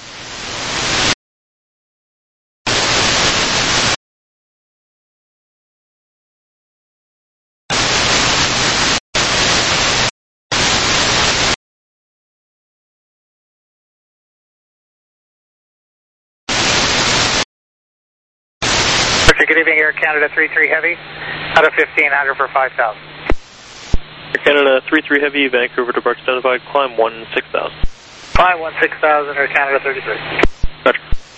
Good evening, Air Canada three three Heavy, out of fifteen hundred for five thousand. Air Canada three three Heavy, Vancouver departure identified, climb one six thousand. Climb one six thousand, Air Canada thirty-three. Roger.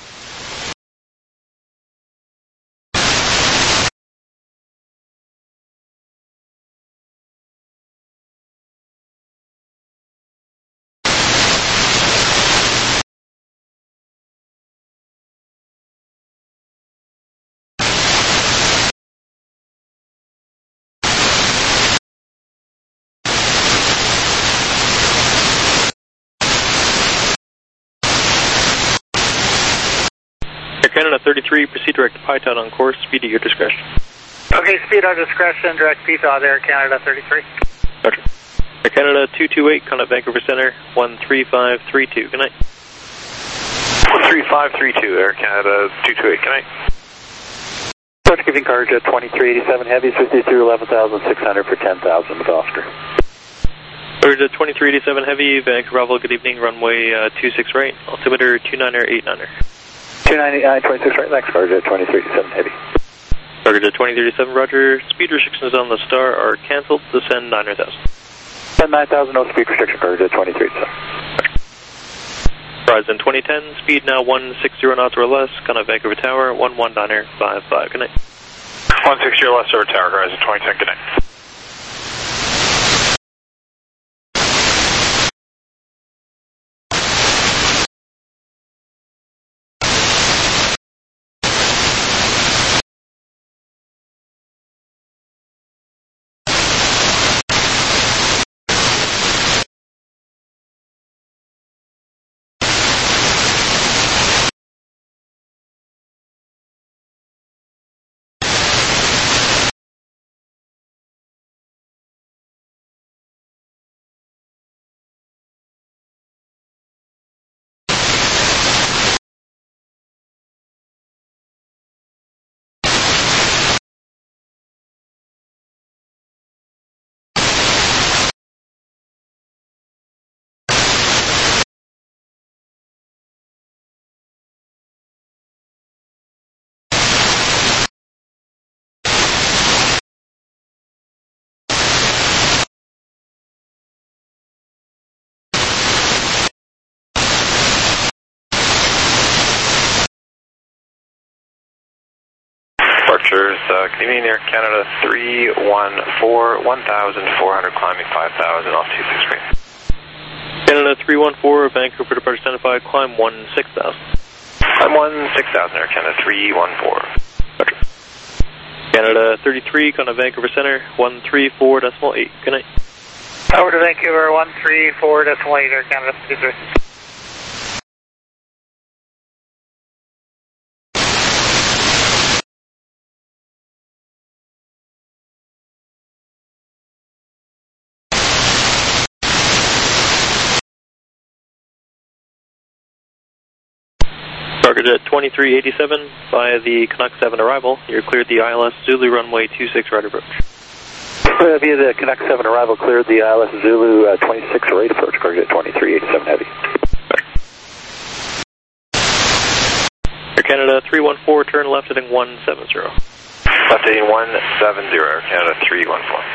Air Canada thirty-three, proceed direct to P I T O T on course, speed at your discretion. Okay, speed on discretion, direct P T O T, Air Canada thirty-three. Roger. Air Canada two two eight, contact Vancouver Center, one three five three two, good night. one three five three two, Air Canada two two eight, good night. Start giving coverage at twenty-three eighty-seven Heavy, fifty-three eleven thousand six hundred for ten thousand with Oscar. Coverage at twenty-three eighty-seven Heavy, Vancouver Bravo, good evening, runway uh, two six right, altimeter two niner eight niner. two ninety-nine, twenty-six right, next coverage at twenty-three eighty-seven Heavy. Coverage at twenty-three eighty-seven, roger. Speed restrictions on the Star are cancelled, descend nine thousand. Descend nine thousand, no speed restriction, coverage at twenty-three eighty-seven. Horizon twenty ten, speed now one six zero knots or less, contact Vancouver Tower, one one niner five five, good night. one six zero less over Tower, Horizon twenty ten, good night. Towers, uh, Canadian Air Canada three one four, one thousand four hundred climbing five thousand off two six right. Canada three one four, Vancouver departure identified, climb one six thousand. Climb one six thousand, Air Canada three one four. Roger. Canada thirty-three, kind of Vancouver Center, one three four decimal eight. Good night. Over to Vancouver, one three four decimal eight, Air Canada thirty-three. Target at twenty-three eighty-seven via the Canuck seven arrival. You're cleared the I L S Zulu runway two six right approach. Uh, via the Canuck seven arrival, cleared the I L S Zulu uh, twenty-six right approach, target at twenty-three eighty-seven heavy. Air Canada three one four, turn left heading one seven zero. Left heading one seven zero, Air Canada three one four.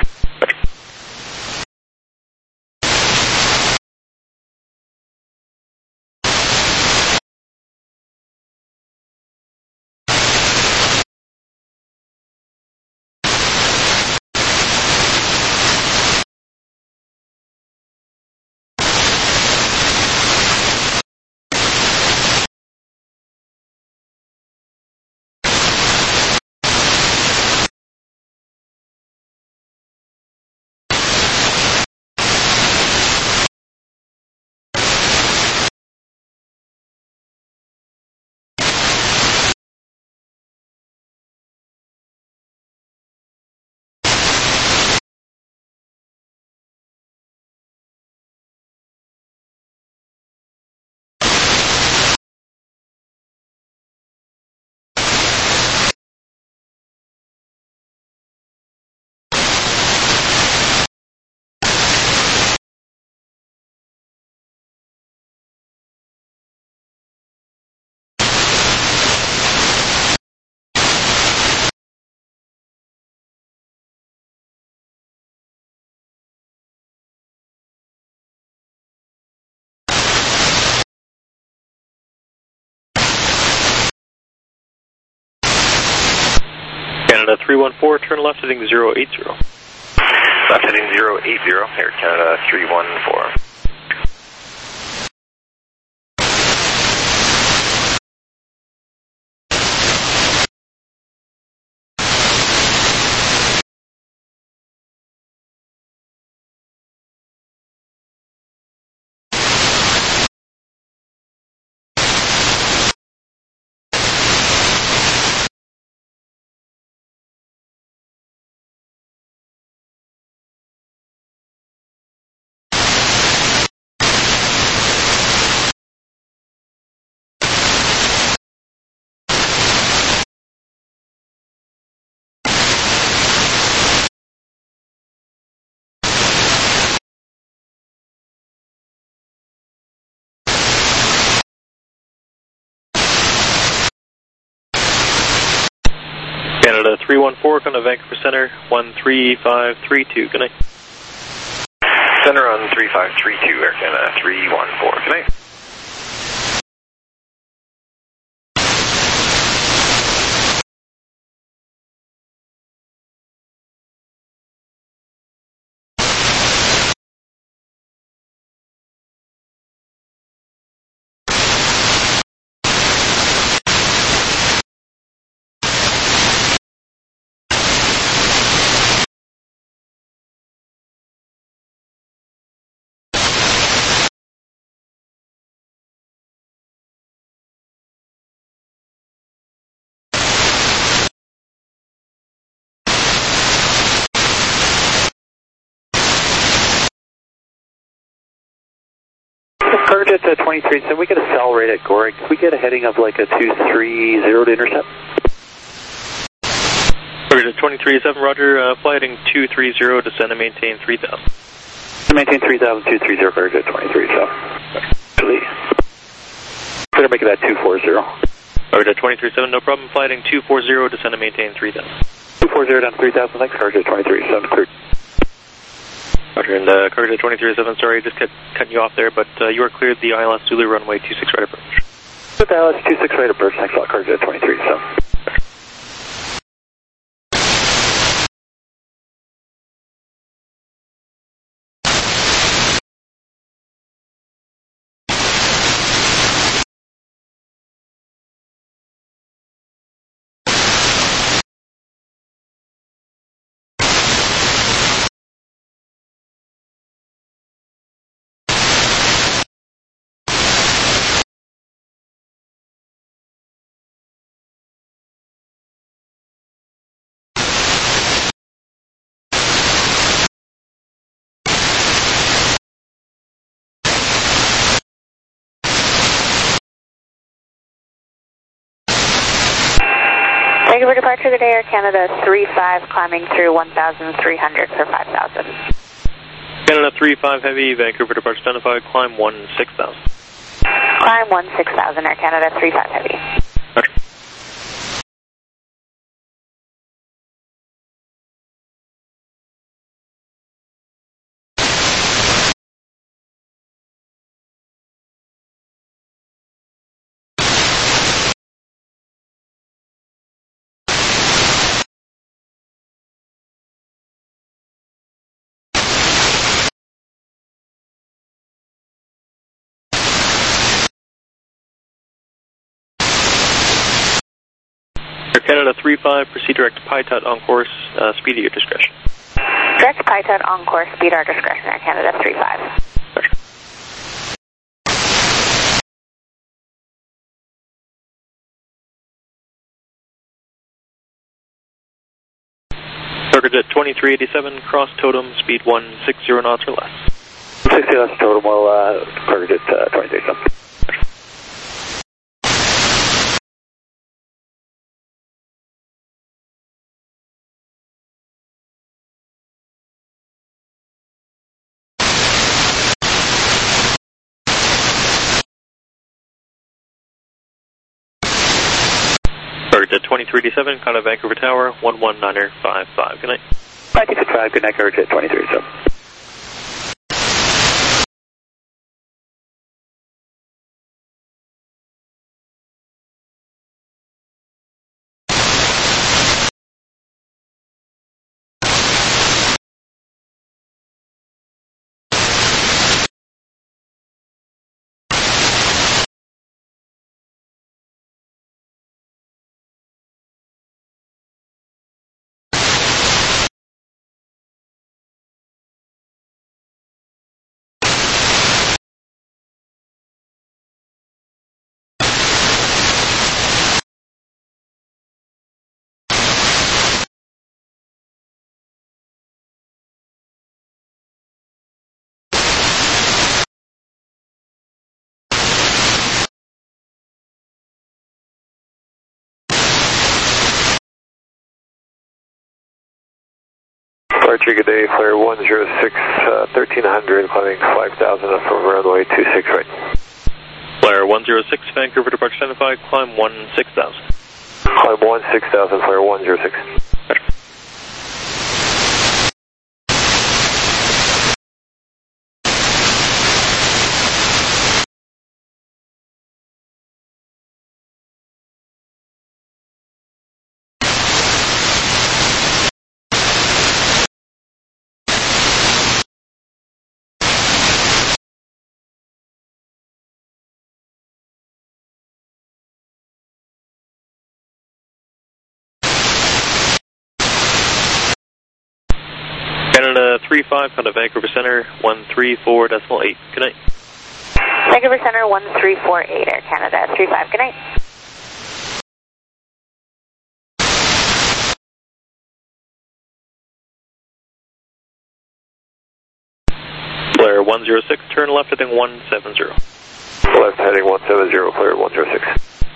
Canada three one four, turn left heading zero eight zero. Left heading zero eight zero, Air Canada three one four. Canada three one four, kind of Vancouver Center, one three five three two. Good night. Center on three five three two, Air Canada three one four. Good night. Target at twenty-three, so we get a cell rate at Gorig. Can we get a heading of like a two three zero to intercept? Target at twenty-three seven, roger, uh, fly heading two three zero, descend and maintain three thousand. Maintain three thousand, two three zero, target at twenty-three, so. Actually, better make it at two four zero. Target at twenty-three seven, no problem, fly heading two four zero, descend and maintain three thousand. two four zero down to three thousand, thanks, target at twenty-three, sound cleared. Roger, and uh, Carter twenty-three seven, sorry, just cut, cutting you off there, but uh, you are cleared the I L S Zulu runway two six right approach. I L S two six right approach, thanks a lot, Carter at twenty-three, so. Thank you for departure today, Air Canada three five, climbing through one thousand three hundred for five thousand. Canada three five Heavy, Vancouver departure identified, climb one six thousand. Climb one six thousand, Air Canada three five Heavy. Roger. Air Canada three five, proceed direct to Pi Tut on course, uh, speed at your discretion. Direct Pi Tut on course, speed our discretion, Air Canada three five. Roger. Target jet twenty-three eighty-seven, cross totem, speed one sixty knots or less. sixty knots totem, well, uh, target jet uh, twenty-three eighty-seven. Target jet twenty-three eighty-seven, kind of Vancouver Tower, one one niner five five. Good night. five two six five, good night, target jet twenty-three eighty-seven. Departure, good day, flare one zero six, uh, thirteen hundred, climbing five thousand up from runway two six right. Flare one zero six, Vancouver departure identified, climb one six thousand. Climb one six thousand, flare one zero six. Roger. Canada three five, kind of Vancouver Center, one three four decimal eight. Good night. Vancouver Center one three four eight, Air Canada three five. Good night. Flare one zero six, turn left heading one seven zero. Left heading one seven zero, flare one zero six.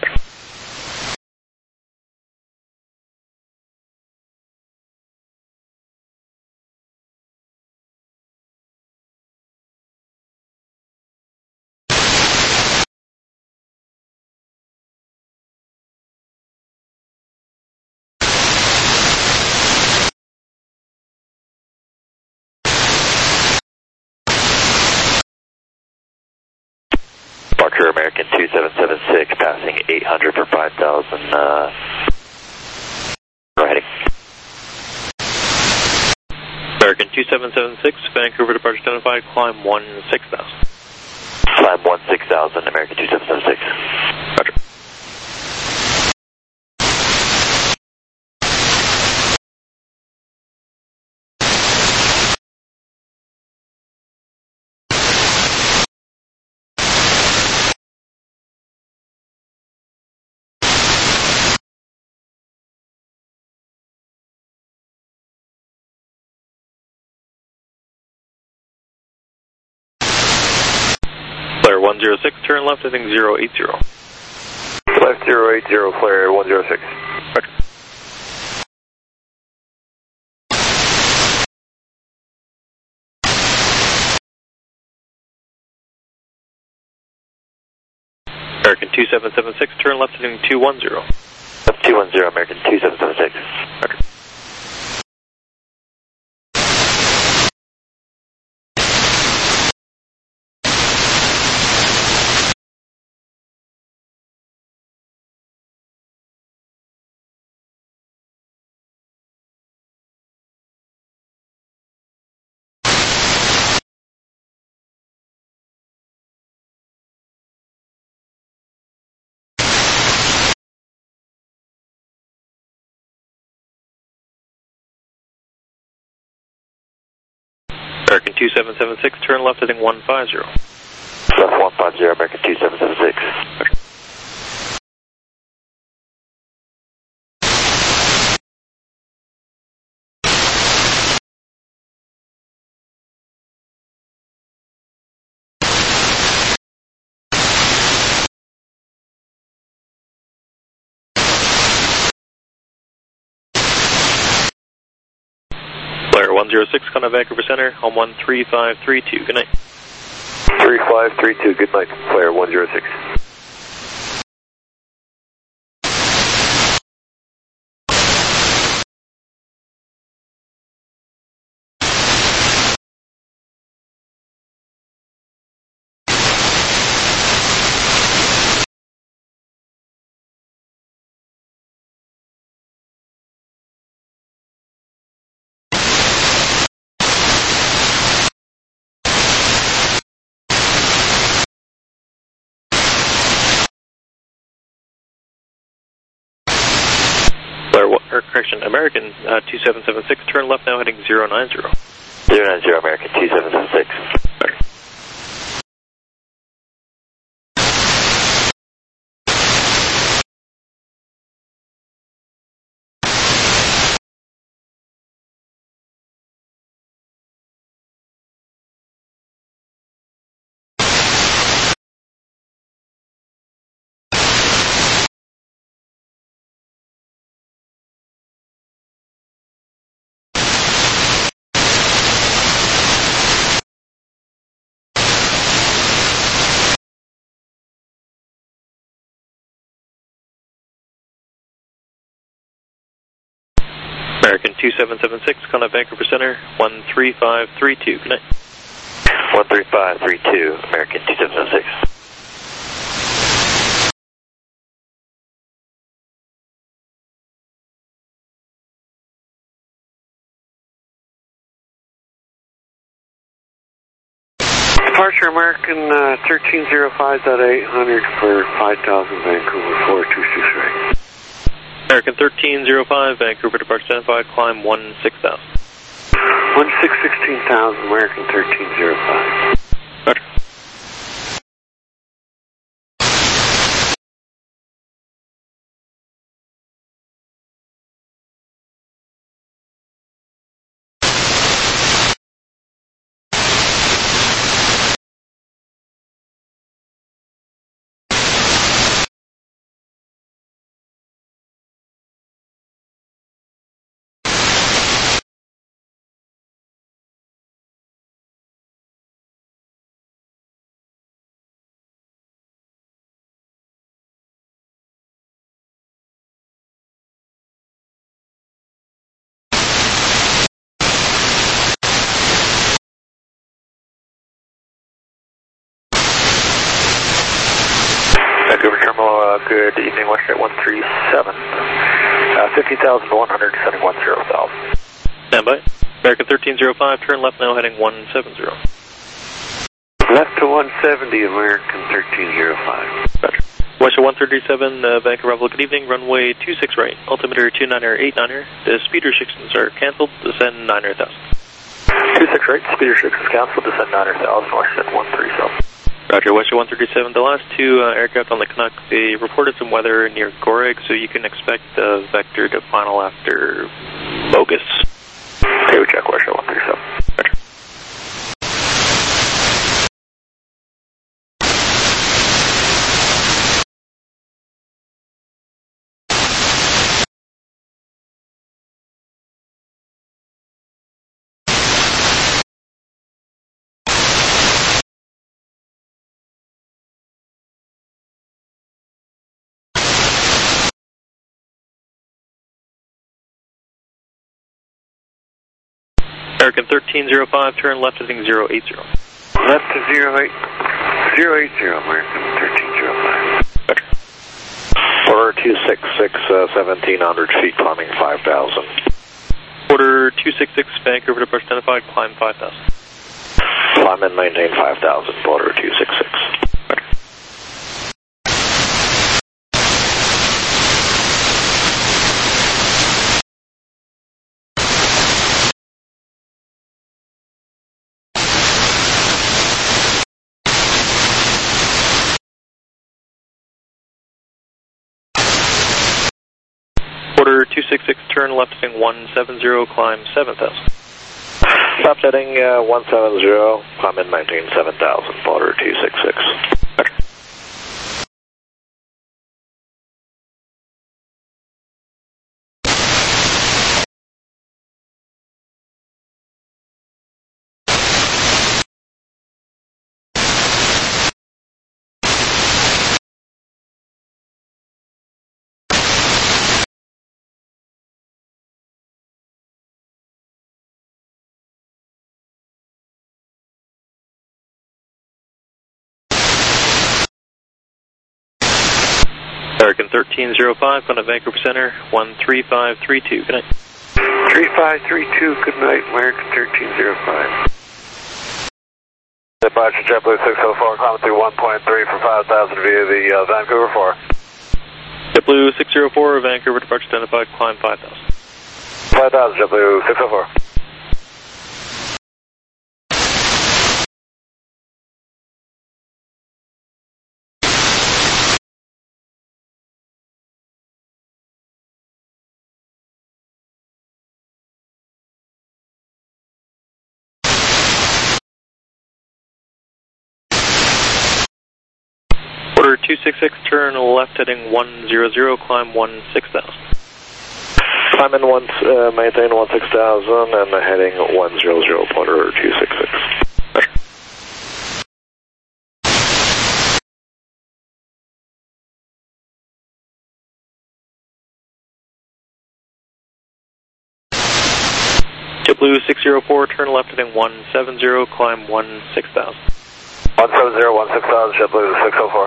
Departure American two seven seven six, passing eight hundred for five thousand, uh, heading. American two seven seven six, Vancouver departure identified, climb one six thousand. Climb one six thousand, American two seven seven six. Roger. Flare one zero six, turn left, I think zero eight zero. Left zero eight zero, flare one zero six. Roger. American two seven seven six, turn left heading two one zero. two one zero, American two seven seven six. Roger. American two seven seven six, turn left heading one five zero. Left one five zero, American two seven seven six. Roger. Blair one zero six, Contact Vancouver Center, home one three five three two. Good night. three five three two, good night, Blair one zero six. Blair, or correction, American uh, two seven seven six, turn left now heading zero nine zero. zero nine zero, American two seven seven six. Roger. American two seven seven six, Contact Vancouver Center, one three five three two. Good night. one three five three two, American two seven seven six. Departure American uh, thirteen oh five eight hundred for five thousand Vancouver four two six right. American thirteen oh five, Vancouver departure identified, climb one six thousand. one six sixteen thousand, American thirteen oh five. Roger. Vancouver Terminal, uh, good evening, WestJet one three seven. Uh, fifty thousand one hundred, setting one zero south. Stand by. American thirteen oh five, turn left now heading one seven zero. Left to one seventy, American thirteen oh five. Roger. WestJet one thirty-seven, uh, Vancouver, good evening, runway two six right, altimeter two niner eight niner. The speed restrictions are cancelled, descend niner thousand. two six right, speed restrictions canceled, descend niner thousand, WestJet one three seven. Roger, WestJet one thirty-seven. The last two uh, aircraft on the Canuck, they reported some weather near Goreg, so you can expect the vector to final after Bogus. Okay, we check WestJet one thirty-seven. Roger. American thirteen zero five, turn left heading zero eight zero. Left to zero eight, zero eight zero, American thirteen zero five. Order two six six, uh, seventeen hundred feet, climbing five thousand. Order two six six, Vancouver departure identified, climb five thousand. Climb and maintain five thousand, order two six six. Order two six six, turn left heading one seven zero, climb seven thousand. Stop heading uh, one seven zero, climb and maintain seven thousand, order two six six. American thirteen zero five, on to Vancouver Center, one three five three two, good night. three five three two, good night, American thirteen zero five. Departure JetBlue six oh four, climb through one point three for five thousand via the uh, Vancouver four. JetBlue six oh four, Vancouver departure identified, climb five thousand. five thousand, JetBlue six oh four. Order two six six, turn left heading one zero zero, climb one six thousand. Climb in one, uh, maintain one six thousand and heading one zero zero, order two six six. JetBlue six oh four, turn left heading one seven zero, climb one six thousand. one seven zero, one six thousand, JetBlue six oh four.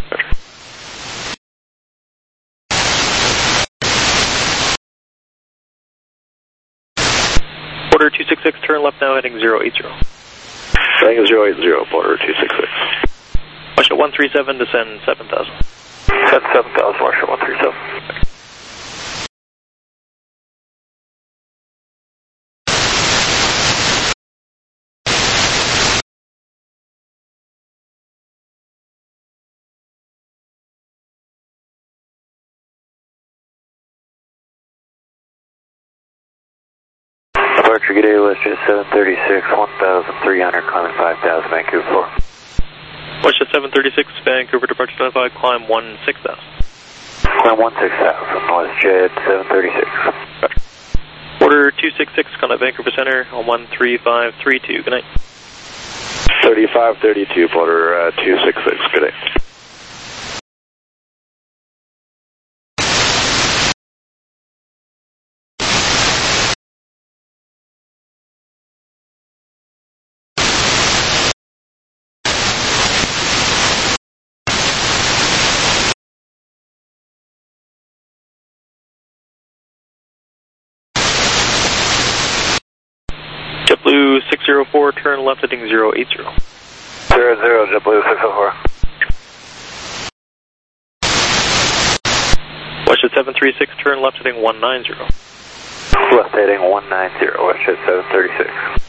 Order two six six, turn left now heading zero eight zero. Heading zero eight zero, order two six six. Marshal one three seven, descend seven thousand. Descend seven thousand, Marshal one three seven. Departure good day, West Jet seven thirty-six, one thousand three hundred, climbing five thousand, Vancouver four. West Jet seven thirty-six, Vancouver departure identified, climb one six thousand. Climb one six thousand, West Jet seven thirty-six. Order two six six, contact Vancouver Center on one three five three two, good night. thirty-five thirty-two, order uh, two six six, good day. JetBlue six oh four, turn left heading zero eight zero. zero zero, JetBlue six oh four. West Jet seven three six, turn left heading one nine zero. Left heading one nine zero, West Jet seven thirty-six.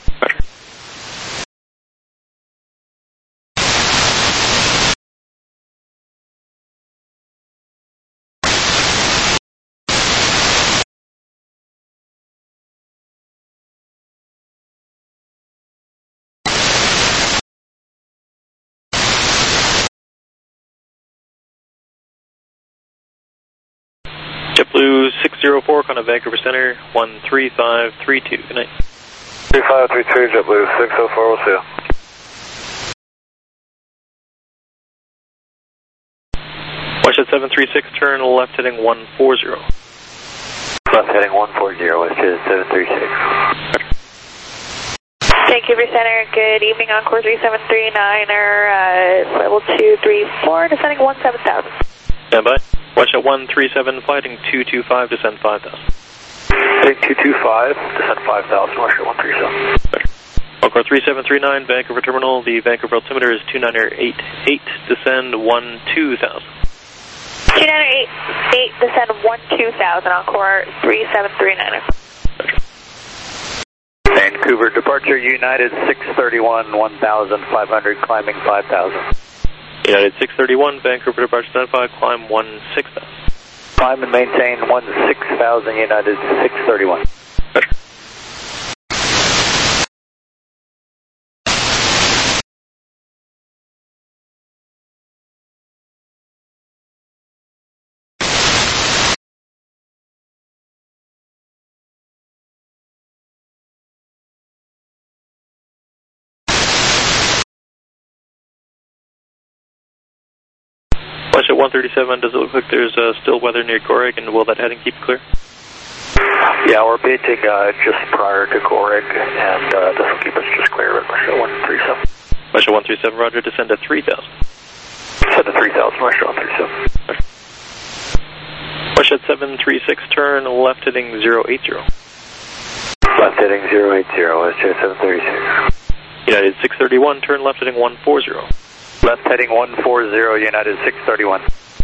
JetBlue six oh four, contact Vancouver Center, one three five three two, good night. three five three two, JetBlue six oh four, we'll see you. West Jet seven three six, turn left heading one four zero. Left heading one four zero, West Jet seven thirty-six. Vancouver Center, good evening, Encore three seven three nine, er, uh, level two three four, descending one seven thousand. Stand by. Watch at one three seven, flighting two two five, descend five thousand. Take two two five, descend five thousand, watch at one three seven. Encore three seven three nine, Vancouver Terminal, the Vancouver altimeter is two nine eight eight, descend one two thousand. two nine eight eight, descend one two thousand, Encore three seven three nine. Vancouver departure, United six thirty-one, one thousand five hundred, climbing five thousand. United six thirty-one, Vancouver departure nine five, climb one six thousand. Climb and maintain one six thousand, United six thirty-one. Watch at one thirty-seven, does it look like there's uh, still weather near Goreg, and will that heading keep clear? Yeah, we're baiting uh, just prior to Goreg, and uh, this will keep us just clear at one thirty-seven. Watch at one thirty-seven, roger, descend to three thousand. Descend to three thousand, watch at one thirty-seven. Watch at seven three six, turn left heading zero eight zero. Left heading zero eight zero, S J seven thirty-six. United six thirty-one, turn left heading one four zero. Left heading one four zero, United six thirty-one.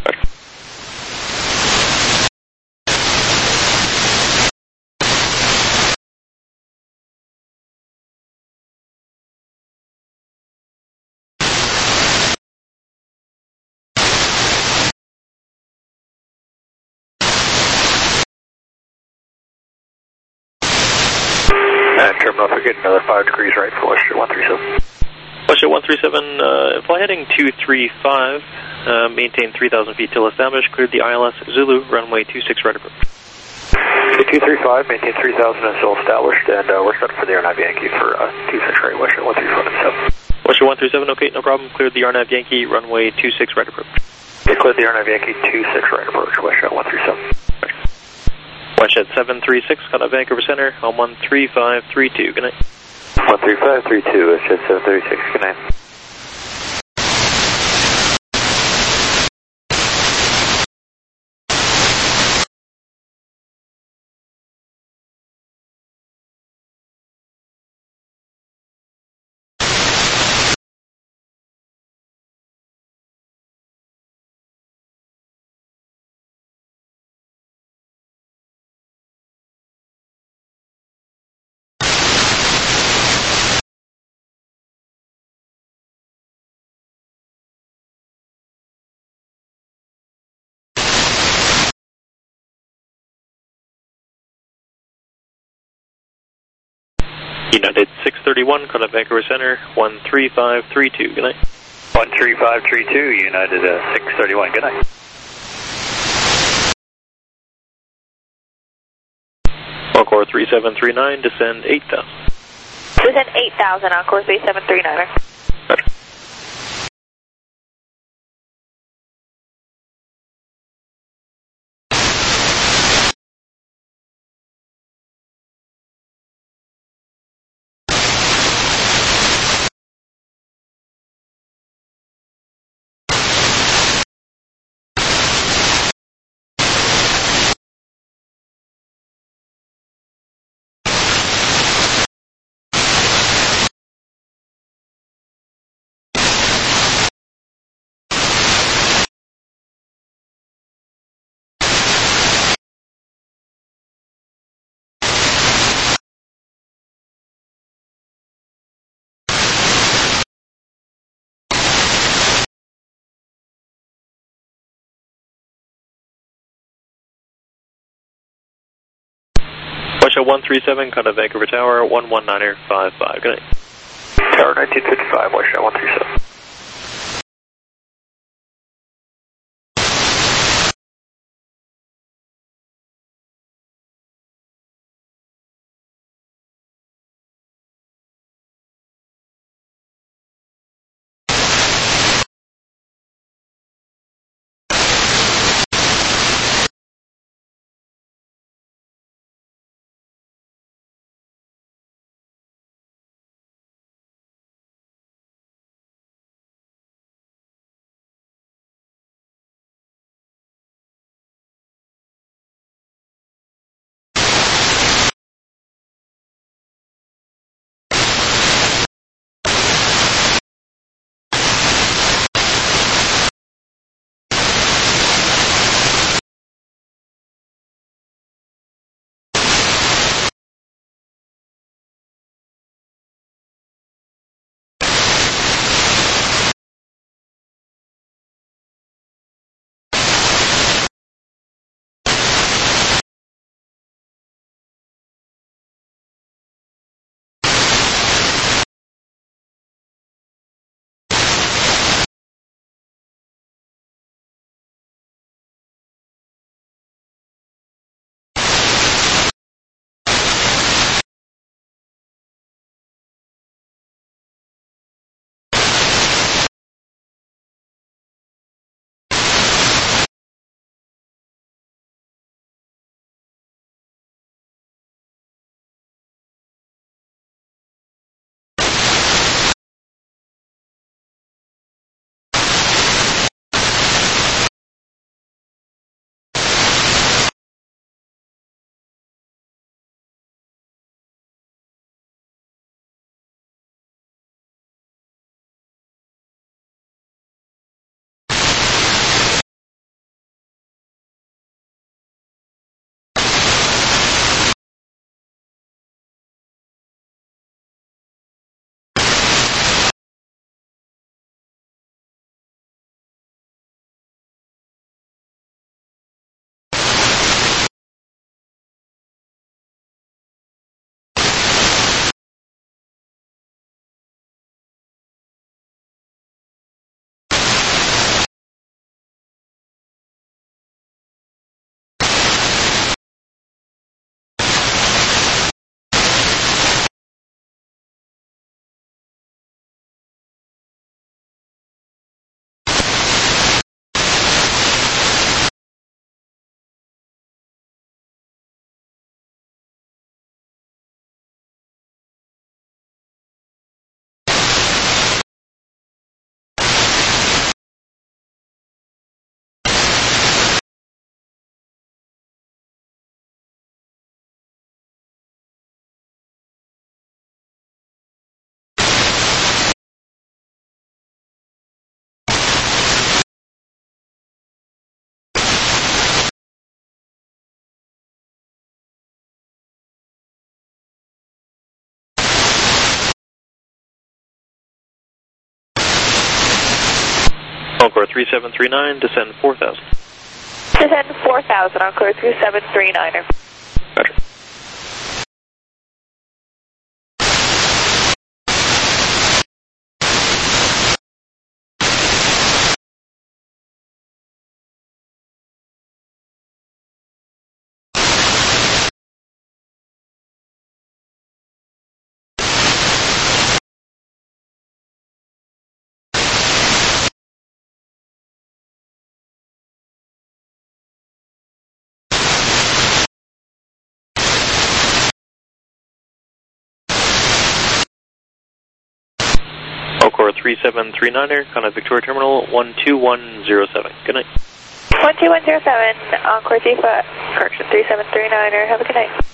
And terminal, if we get another five degrees right for West one three seven. Watch at one three seven, uh, fly heading two three five, uh, maintain three thousand feet till established, cleared the I L S Zulu, runway two six right approach. two three five, maintain three thousand until established, and uh, we're set for the Arnav Yankee for uh, two six right, West one three seven. Watch at one three seven, okay, no problem, cleared the Arnav Yankee, runway two six right approach. They cleared the Arnav Yankee two six right approach, West one three seven. Watch at seven three six, cut at Vancouver Center, on one three five three two, good night. one three five three two, S J seven thirty-six, good night. United six thirty-one, cut at Vancouver Center, one three five three two, good night. one three five three two, United uh, six thirty-one, good night. Encore three seven three nine, descend eight thousand. Descend eight thousand, Encore three seven three nine. Roger. Watch at one three seven, cut at Vancouver Tower, one one niner five five, good night. Tower nineteen fifty-five, watch at one three seven. Encore three seven three nine, descend four thousand. Descend four thousand, Encore three seven three niner. Roger. Encore three seven three niner, contact Victoria Terminal one two one zero seven. Good night. one two one zero seven, Encore Zifa, correction three seven three niner. Have a good night.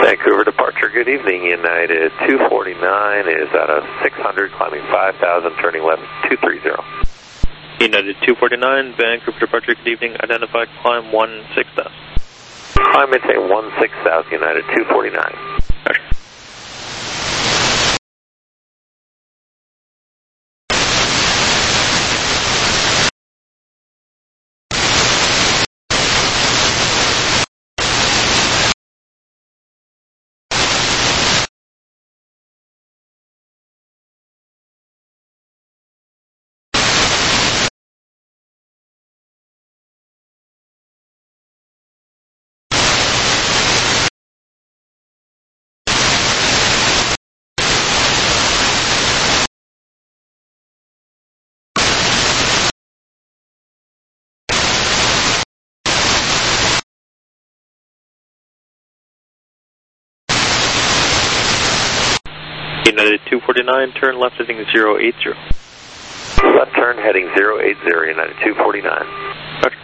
Vancouver departure, good evening. United two forty-nine is out of six hundred, climbing five thousand, turning left two thirty. United two forty-nine, Vancouver departure, good evening. Identify climb one six thousand. Climb maintain one six thousand, United two forty-nine. Roger. United two forty-nine, turn left heading zero eight zero. Left turn heading zero eight zero, United two forty-nine. Roger.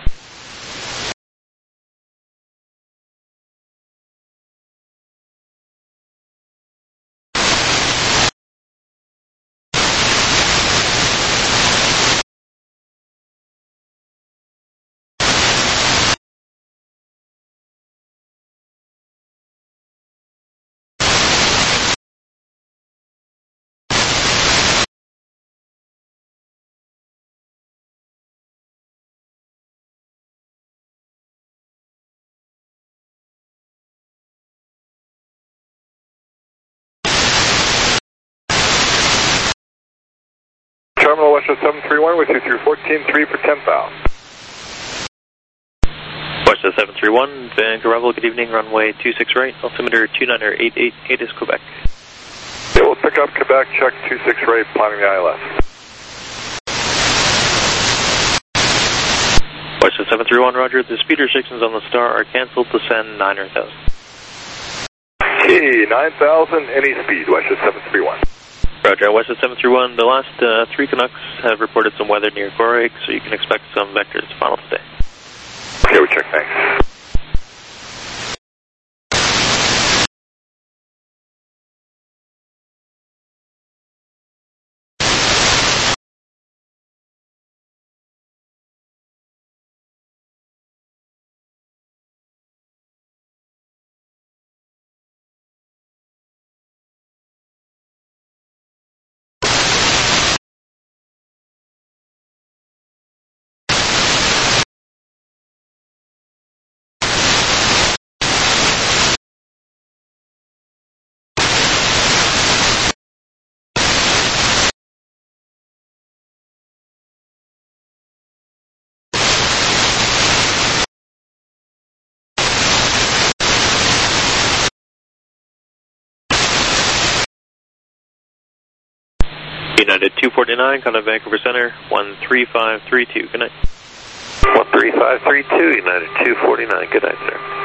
Terminal Western seven three one with you through fourteen three for ten thousand. Western seven three one, Vancouver Rebel, good evening, runway two six right, altimeter two niner eight eight, eight is Quebec. Yeah, we'll pick up Quebec, check two six right, planning the I L S. Western seven three one, roger, the speed restrictions on the Star are cancelled, descend nine thousand. Okay, nine thousand, any speed, Western seven three one. Roger, Western seven three one, the last uh, three Canucks have reported some weather near Goreg, so you can expect some vectors final stay. Okay, we check, thanks. United two forty-nine, contact Vancouver Center, one three five three two, good night. one three five three two, United two forty-nine, good night, sir.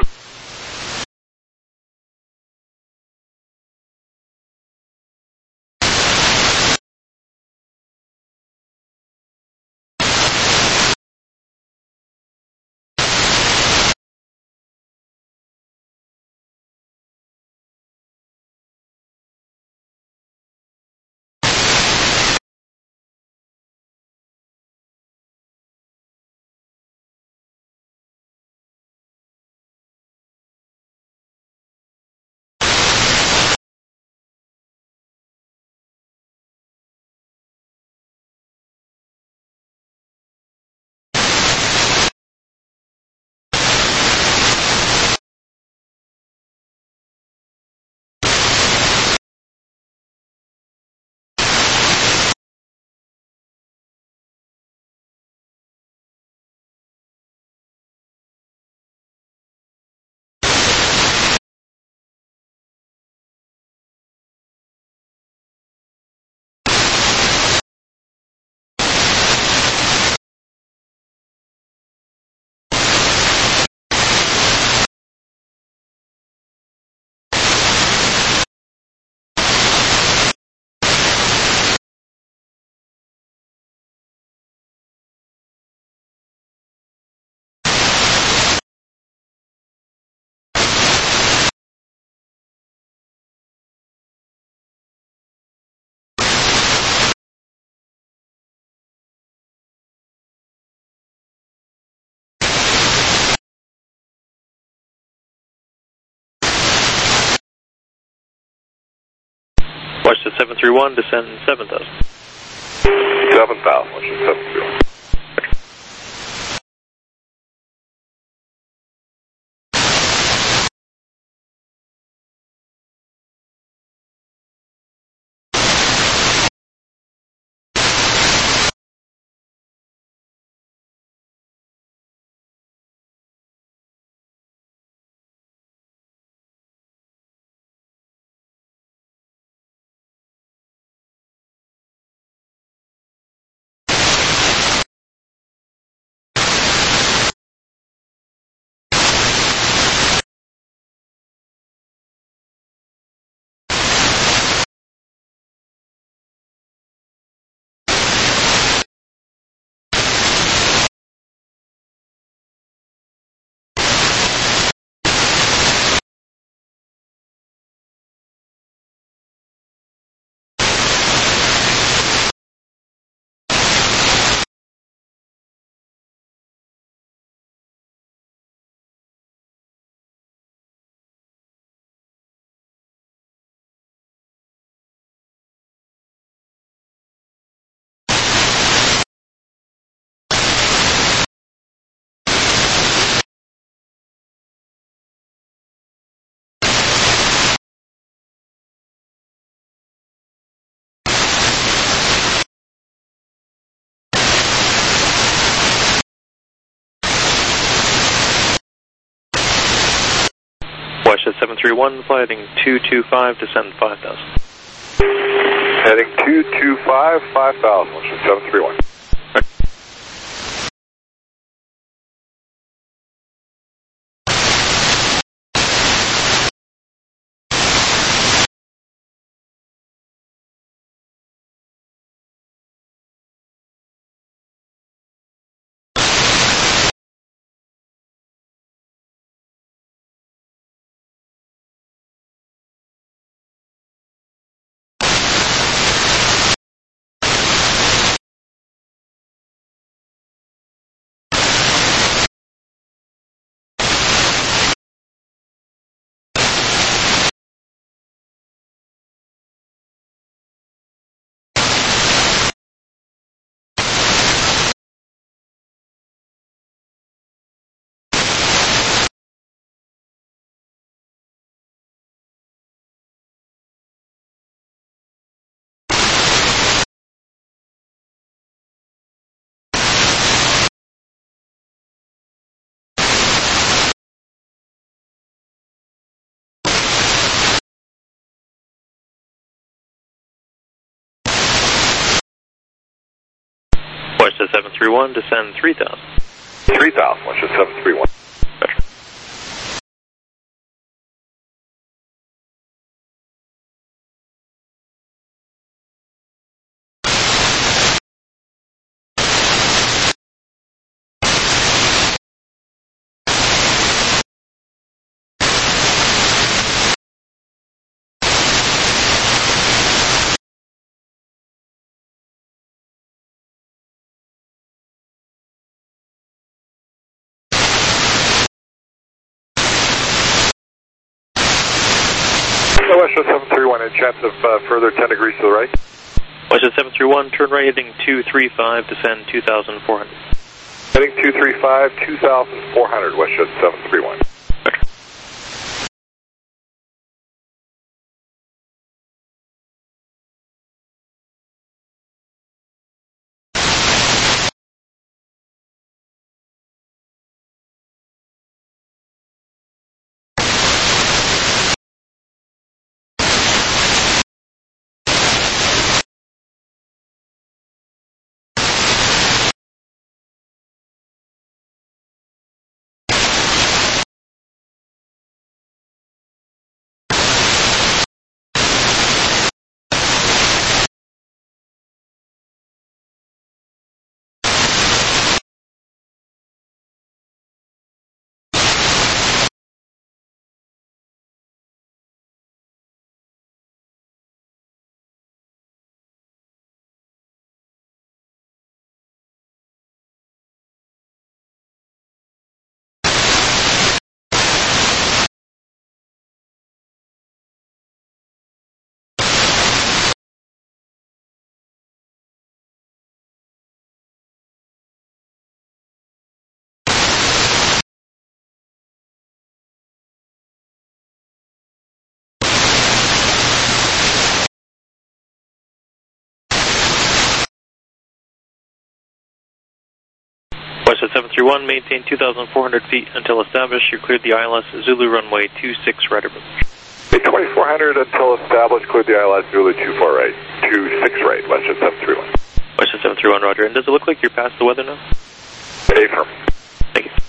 Washington seven three one, descend seven thousand. seven thousand, Washington seven three one. Washington seven three one, fly heading two two five, descend five thousand. Heading two two five, five thousand, Washington seven three one. Washington seven three one, descend three thousand. three thousand, Washington seven three one. Washington seven three one, a chance of uh, further ten degrees to the right. Washington seven three one, turn right heading two three five, descend two thousand four hundred. Heading two three five, two thousand four hundred, Washington seven three one. Westjet seven three one, maintain two thousand four hundred feet until established. You cleared the I L S Zulu runway two six right of twenty-four hundred until established, cleared the I L S Zulu two four right, two six right, Westjet seven three one. Westjet seven three one, roger. And does it look like you're past the weather now? Affirm. Thank you.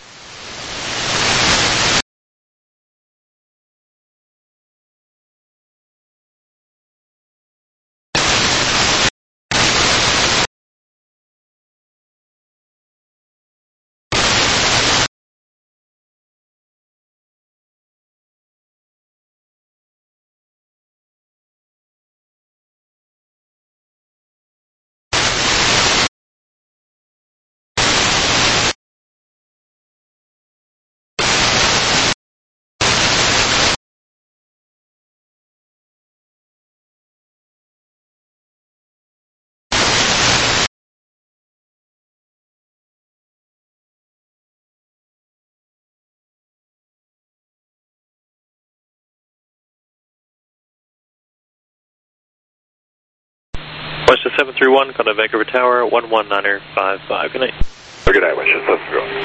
Westjet seven three one, contact Vancouver Tower, one one niner five five. Good night. Oh, good night, Westjet seven three one.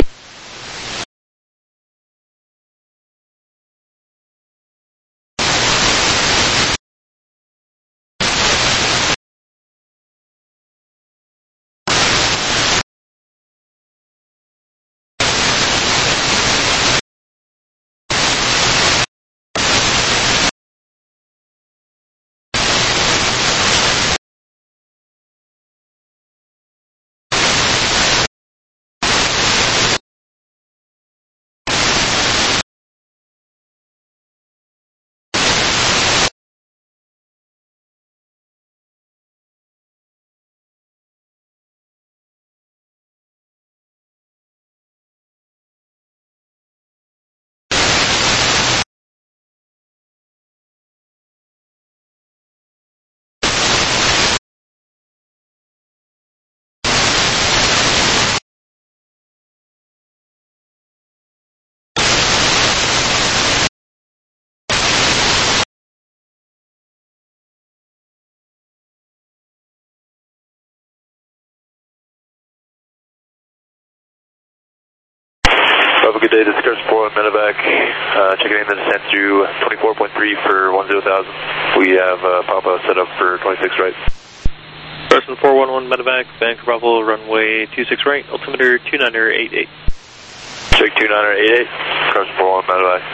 Have a good day, this is Chris four one Medevac, uh, checking in the descent through twenty-four point three for one zero thousand. We have uh, Papa set up for twenty-six right. Person four one one Medevac, Vancouver Bravo, runway two six right, altimeter two niner eight eight. Check two niner eight eight, Carson four one Medevac.